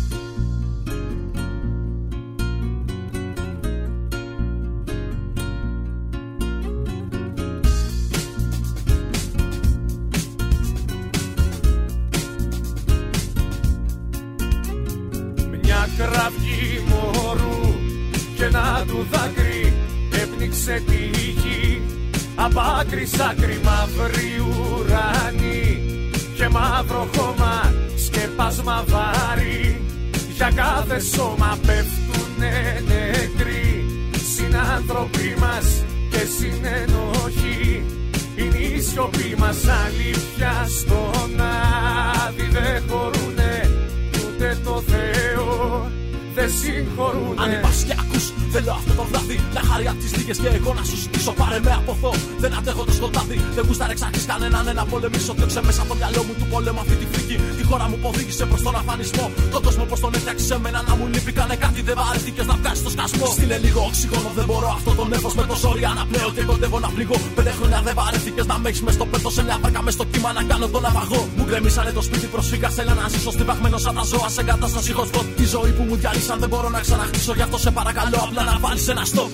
Κραυγή μωρού και να του δάκρυ έπνιξε τη γη. Απ' άκρη σ' άκρη μαύρη ουρανή και μαύρο χώμα σκεπάσμα βάρη. Για κάθε σώμα πέφτουνε νεκροί, συνάνθρωποι μας και συνενοχοί. Είναι η σιωπή μας αλήθεια στον άδει, δεν χωρούνε ούτε το Θεό. Δεν συγχωρούνε. Αν είπας και ακούς, θέλω αυτό το βράδυ να χάρη απ' τις δίκες και εγώ να σου ζητήσω. Πάρε με από εδώ, δεν αντέχω το σκοτάδι. Δεν γούσταρε εξ αρχής κανέναν ένα πολεμήσω. Διώξε μέσα από το μυαλό μου του πολέμου αυτή τη φρίκη. Τη χώρα μου που οδήγησε προς τον αφανισμό. Τον κόσμο πως τον έφτιαξε σε μένα να μου λείπει. Κάνε κάτι, δεν βαρεθήκες να βγάζεις το σκασμό. Στείλε λίγο οξυγόνο, δεν μπορώ αυτό το νεύος με το ζόρι αναπνέω και κοντεύω να πληγώ. Πέντε χρόνια δεν βαρεθήκες να με έχεις μες στο πέθος. Σε μια βάρκα μες στο κύμα να κάνω τον ναυαγό. Μου γκρεμίσανε το σπίτι προσφύγα, έλα να ζήσω στιβαγμένο σαν τα ζώα σε κατάσταση χωσποτ. Τη ζωή που μου διαλύσαν δεν μπορώ να ξαναχτίσω, γι' αυτό σε παρακαλώ απλά να βάλεις ένα stop.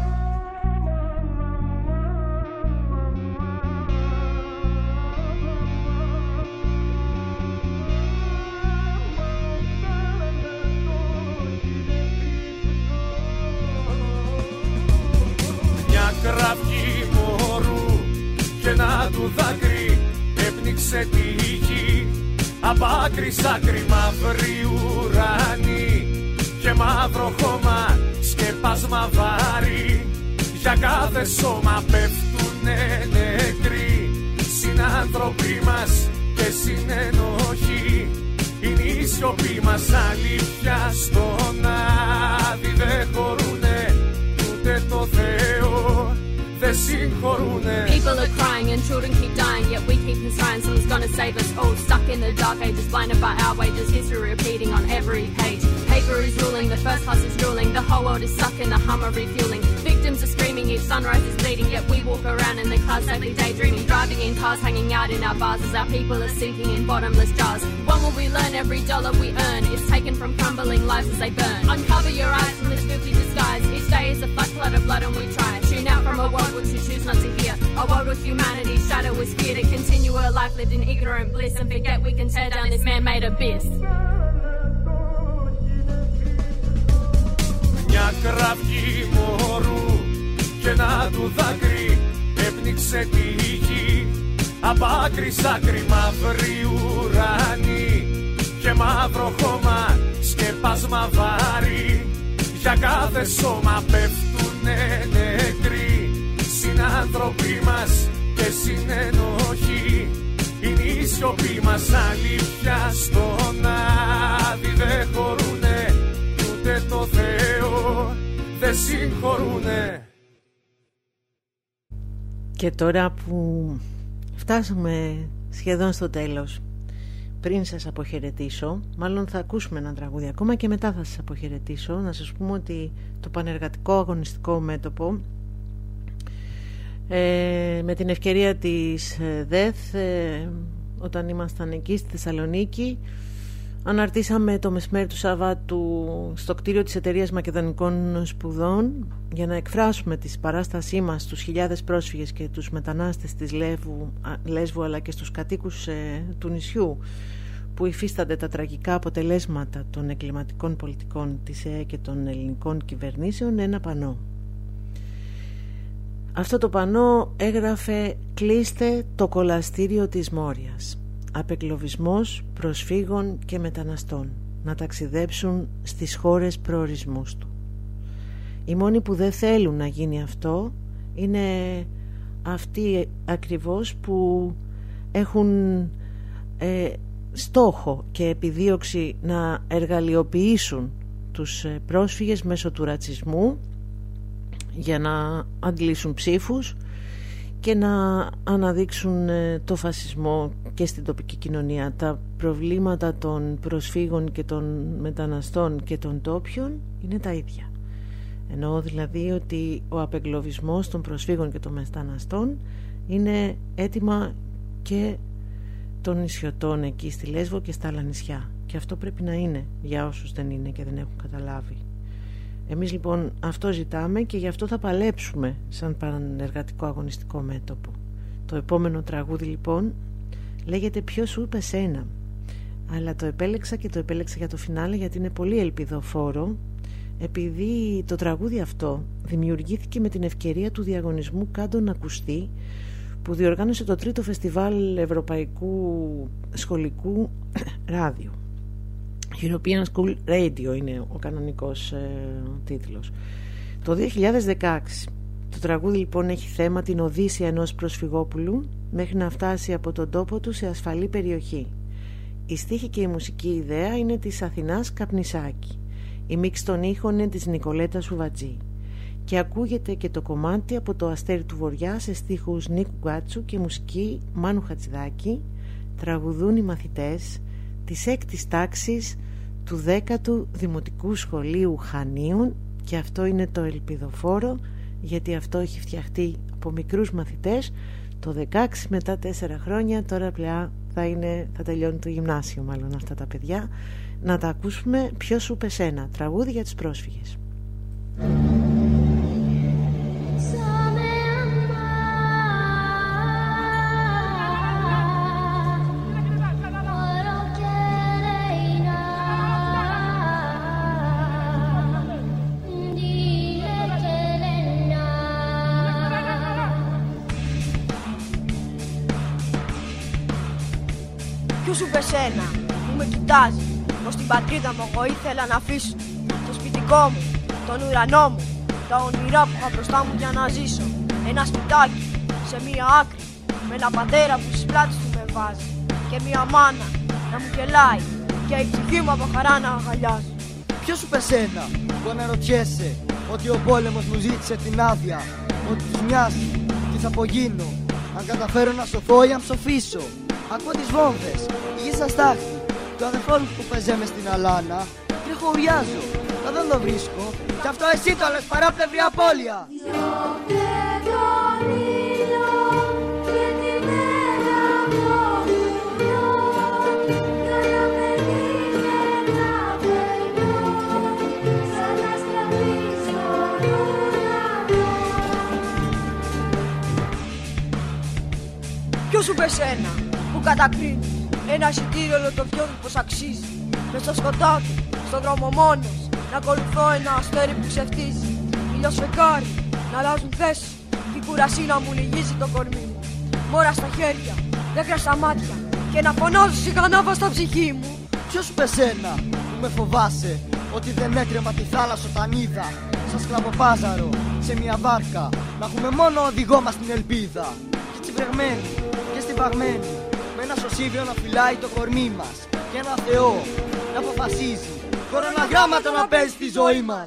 Μια κραυγή μωρού και να του δάκρυ έπνιξε τη γη. Απ' άκρη σ' άκρη μαύρη ουρανή και μαύρο χώμα σκεπάσμα βάρη. Για κάθε σώμα πέφτουνε νεκροί, συνάνθρωποι μας και συνενοχοί. Είναι η σιωπή μας αλήθεια στον άδει, δεν χωρούνε ούτε το Θεό. Δεν συγχωρούνε. People are crying and children keep dying, yet we keep inspiring someone's gonna save us all. Stuck in the dark ages, blinded by our wages, history repeating on every page. Paper is ruling, the first class is ruling, the whole world is sucking, the Hummer refueling. Victim Victims are screaming, each sunrise is bleeding, yet we walk around in the cars safely daydreaming, driving in cars, hanging out in our bars as our people are sinking in bottomless jars. When will we learn every dollar we earn is taken from crumbling lives as they burn? Uncover your eyes from this filthy disguise. Each day is a flood flood of blood and we try. Tune out from a world which we choose not to hear. A world with humanity's shadow is fear. To continue a life lived in ignorant bliss and forget we can tear down this man-made abyss. Μια κραυγή μωρού και ένα του δάκρυ έπνιξε τη γη. Απ' άκρη σ' άκρη μαύρη ουρανή και μαύρο χώμα σκεπάσμα βάρη. Για κάθε σώμα πέφτουνε νεκροί, συνάνθρωποι μας και συνενοχοί. Είναι η σιωπή μας αλήθεια στον άδει. Δεν χωρούνε ούτε το Θεό δεν συγχωρούνε. Και τώρα που φτάσαμε σχεδόν στο τέλος, πριν σας αποχαιρετήσω, μάλλον θα ακούσουμε ένα τραγούδι ακόμα και μετά θα σας αποχαιρετήσω, να σας πούμε ότι το Πανεργατικό Αγωνιστικό Μέτωπο ε, με την ευκαιρία της ΔΕΘ ε, όταν ήμασταν εκεί στη Θεσσαλονίκη, αναρτήσαμε το μεσημέρι του Σαββάτου στο κτίριο της Εταιρείας Μακεδονικών Σπουδών για να εκφράσουμε τη παράστασή μας στους χιλιάδες πρόσφυγες και τους μετανάστες της Λέσβου, Λέσβου αλλά και στους κατοίκους ε, του νησιού που υφίστανται τα τραγικά αποτελέσματα των εγκληματικών πολιτικών της ΕΕ και των ελληνικών κυβερνήσεων, ένα πανό. Αυτό το πανό έγραφε «Κλείστε το κολαστήριο της Μόριας. Απεγκλωβισμός προσφύγων και μεταναστών να ταξιδέψουν στις χώρες προορισμούς του». Οι μόνοι που δεν θέλουν να γίνει αυτό είναι αυτοί ακριβώς που έχουν ε, στόχο και επιδίωξη να εργαλειοποιήσουν τους πρόσφυγες μέσω του ρατσισμού για να αντλήσουν ψήφους και να αναδείξουν το φασισμό και στην τοπική κοινωνία. Τα προβλήματα των προσφύγων και των μεταναστών και των τόπιων είναι τα ίδια. Εννοώ δηλαδή ότι ο απεγκλωβισμός των προσφύγων και των μεταναστών είναι αίτημα και των νησιωτών εκεί στη Λέσβο και στα άλλα νησιά. Και αυτό πρέπει να είναι για όσους δεν είναι και δεν έχουν καταλάβει. Εμείς λοιπόν αυτό ζητάμε και γι' αυτό θα παλέψουμε σαν Πανεργατικό Αγωνιστικό Μέτωπο. Το επόμενο τραγούδι λοιπόν λέγεται «Ποιος σου είπε σένα», αλλά το επέλεξα και το επέλεξα για το φινάλε γιατί είναι πολύ ελπιδοφόρο, επειδή το τραγούδι αυτό δημιουργήθηκε με την ευκαιρία του διαγωνισμού «Κάντο να ακουστεί» που διοργάνωσε το τρίτο φεστιβάλ Ευρωπαϊκού Σχολικού Ράδιο. European School Radio είναι ο κανονικός ε, τίτλος. Το δύο χιλιάδες δεκαέξι το τραγούδι λοιπόν έχει θέμα την οδύσσια ενός προσφυγόπουλου μέχρι να φτάσει από τον τόπο του σε ασφαλή περιοχή. Η στίχη και η μουσική ιδέα είναι της Αθηνάς Καπνισάκη. Η μίξη των ήχων είναι της Νικολέτα Σουβατζή. Και ακούγεται και το κομμάτι από το Αστέρι του Βοριά σε στίχους Νίκου Γκάτσου και μουσική Μάνου Χατζηδάκη. Τραγουδούν οι μαθητές της έκτης τάξης του δέκατου Δημοτικού Σχολείου Χανίων και αυτό είναι το ελπιδοφόρο γιατί αυτό έχει φτιαχτεί από μικρούς μαθητές το δεκαέξι μετά τέσσερα χρόνια. Τώρα πλέον θα, είναι, θα τελειώνει το γυμνάσιο μάλλον αυτά τα παιδιά. Να τα ακούσουμε. «Ποιος σου είπε σένα», τραγούδι για τις πρόσφυγες. Ποιος σου είπε σένα που με κοιτάζει, πως την πατρίδα μου εγώ ήθελα να αφήσω, το σπιτικό μου, τον ουρανό μου, τα όνειρά που είχα μπροστά μου για να ζήσω. Ένα σπιτάκι σε μία άκρη, με ένα πατέρα που στις πλάτες του με βάζει και μία μάνα να μου γελάει και η ψυχή μου από χαρά να αγκαλιάζει. Ποιος σου είπε σένα που αναρωτιέσαι ότι ο πόλεμος μου ζήτησε την άδεια, ότι τους μοιάζει τι θα απογίνω αν καταφέρω να σωθώ ή αν ψοφήσω. Ακούω τις βόμβες, η γη στα στάχτη, το αδερφό μου που παίζε μες στην αλάνα. Τρέχω ουριάζω, μα δεν το βρίσκω. Κι αυτό εσύ το λες, παράπλευρη απώλεια. Ποιος σου πες ένα που κατακρίνεις ένα εισιτήριο λοτοβιών πως αξίζει? Μες στο σκοτάδι, στον δρόμο μόνος, να ακολουθώ ένα αστέρι που ξεφτίζει. Ήλιος φεκάρι, να αλλάζουν θέση και η κουρασί να μου λυγίζει το κορμί μου. Μόρα στα χέρια, δάκρυα στα μάτια και να φωνάζω σιγανάβα στα ψυχή μου. Ποιος σου πες ένα που με φοβάσαι ότι δεν έτρεμα τη θάλασσα όταν είδα σαν σκλαβοπάζαρο σε μια βάρκα να έχουμε μόνο οδηγό μας την ελπίδα. Και τσιβρεγμένη και στιβαγμένη με ένα σωσίβιο να φυλάει το κορμί μας και ένα Θεό να αποφασίζει κοροναγράμματα να παίζει στη ζωή μας.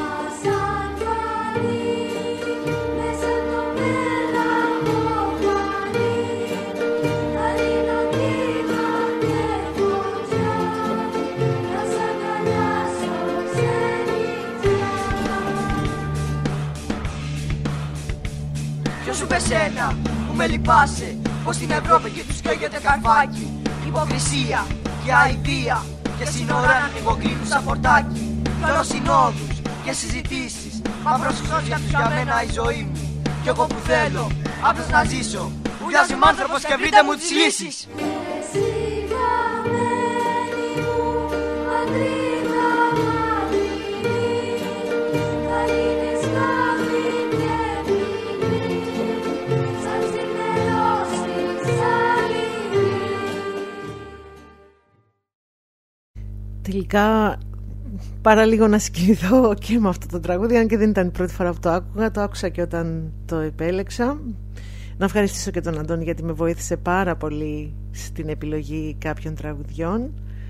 Ποιος σου πες ένα που με λυπάσαι πως στην Ευρώπη και τους καίγεται καρφάκι, υποκρισία και αηδία και σύνορα να λιγοκλίνουν σαν φορτάκι, κι όλο συνόδους και συζητήσεις, μαύρος ουσός για τους για μένα η ζωή μου. Κι εγώ που θέλω απλώς να ζήσω, ουλιάζει μ' άνθρωπος και βρείτε μου τις λύσεις. Τελικά παρά λίγο να συγκινηθώ και με αυτό το τραγούδι, αν και δεν ήταν η πρώτη φορά που το άκουγα, το άκουσα και όταν το επέλεξα. Να ευχαριστήσω και τον Αντώνη γιατί με βοήθησε πάρα πολύ στην επιλογή κάποιων τραγουδιών.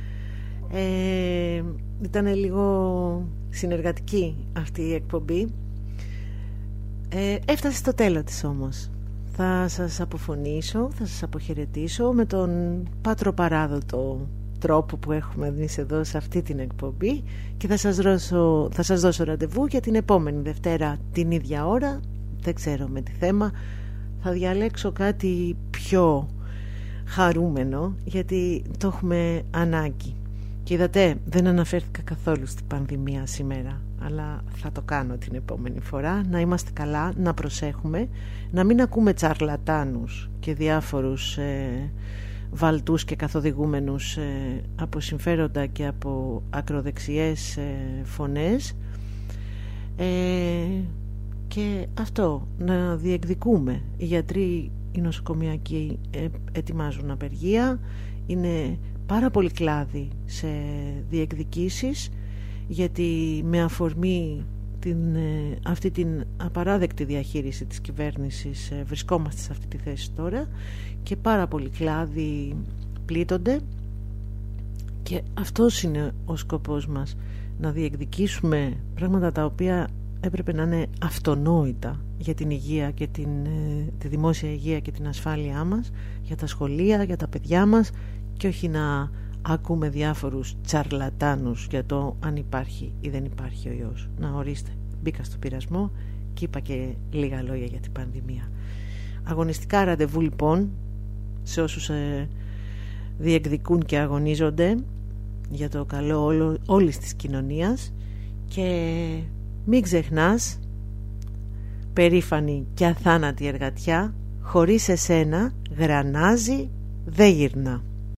ε, Ήταν λίγο συνεργατική αυτή η εκπομπή. ε, Έφτασε στο τέλος της όμως. Θα σας αποφωνήσω, θα σας αποχαιρετήσω με τον πατροπαράδοτο τρόπο που έχουμε εμείς εδώ σε αυτή την εκπομπή και θα σας, δώσω, θα σας δώσω ραντεβού για την επόμενη Δευτέρα την ίδια ώρα. Δεν ξέρω με τι θέμα. Θα διαλέξω κάτι πιο χαρούμενο γιατί το έχουμε ανάγκη. Και είδατε, δεν αναφέρθηκα καθόλου στην πανδημία σήμερα, αλλά θα το κάνω την επόμενη φορά. Να είμαστε καλά, να προσέχουμε, να μην ακούμε τσαρλατάνους και διάφορους ε, βαλτούς και καθοδηγούμενους ε, από συμφέροντα και από ακροδεξιές ε, φωνές, ε, και αυτό, να διεκδικούμε. Οι γιατροί, οι νοσοκομιακοί ε, ετοιμάζουν απεργία, είναι πάρα πολύ κλάδι σε διεκδικήσεις, γιατί με αφορμή την, ε, αυτή την απαράδεκτη διαχείριση της κυβέρνησης ε, βρισκόμαστε σε αυτή τη θέση τώρα και πάρα πολλοί κλάδοι πλήττονται και αυτός είναι ο σκοπός μας, να διεκδικήσουμε πράγματα τα οποία έπρεπε να είναι αυτονόητα για την υγεία και την, τη δημόσια υγεία και την ασφάλειά μας, για τα σχολεία, για τα παιδιά μας, και όχι να ακούμε διάφορους τσαρλατάνους για το αν υπάρχει ή δεν υπάρχει ο ιός. Να, ορίστε, μπήκα στο πειρασμό και είπα και λίγα λόγια για την πανδημία. Αγωνιστικά ραντεβού λοιπόν σε όσους ε, διεκδικούν και αγωνίζονται για το καλό όλο, όλης της κοινωνίας, και μην ξεχνάς, περήφανη και αθάνατη εργατιά, χωρίς εσένα γρανάζι δεν γυρνά.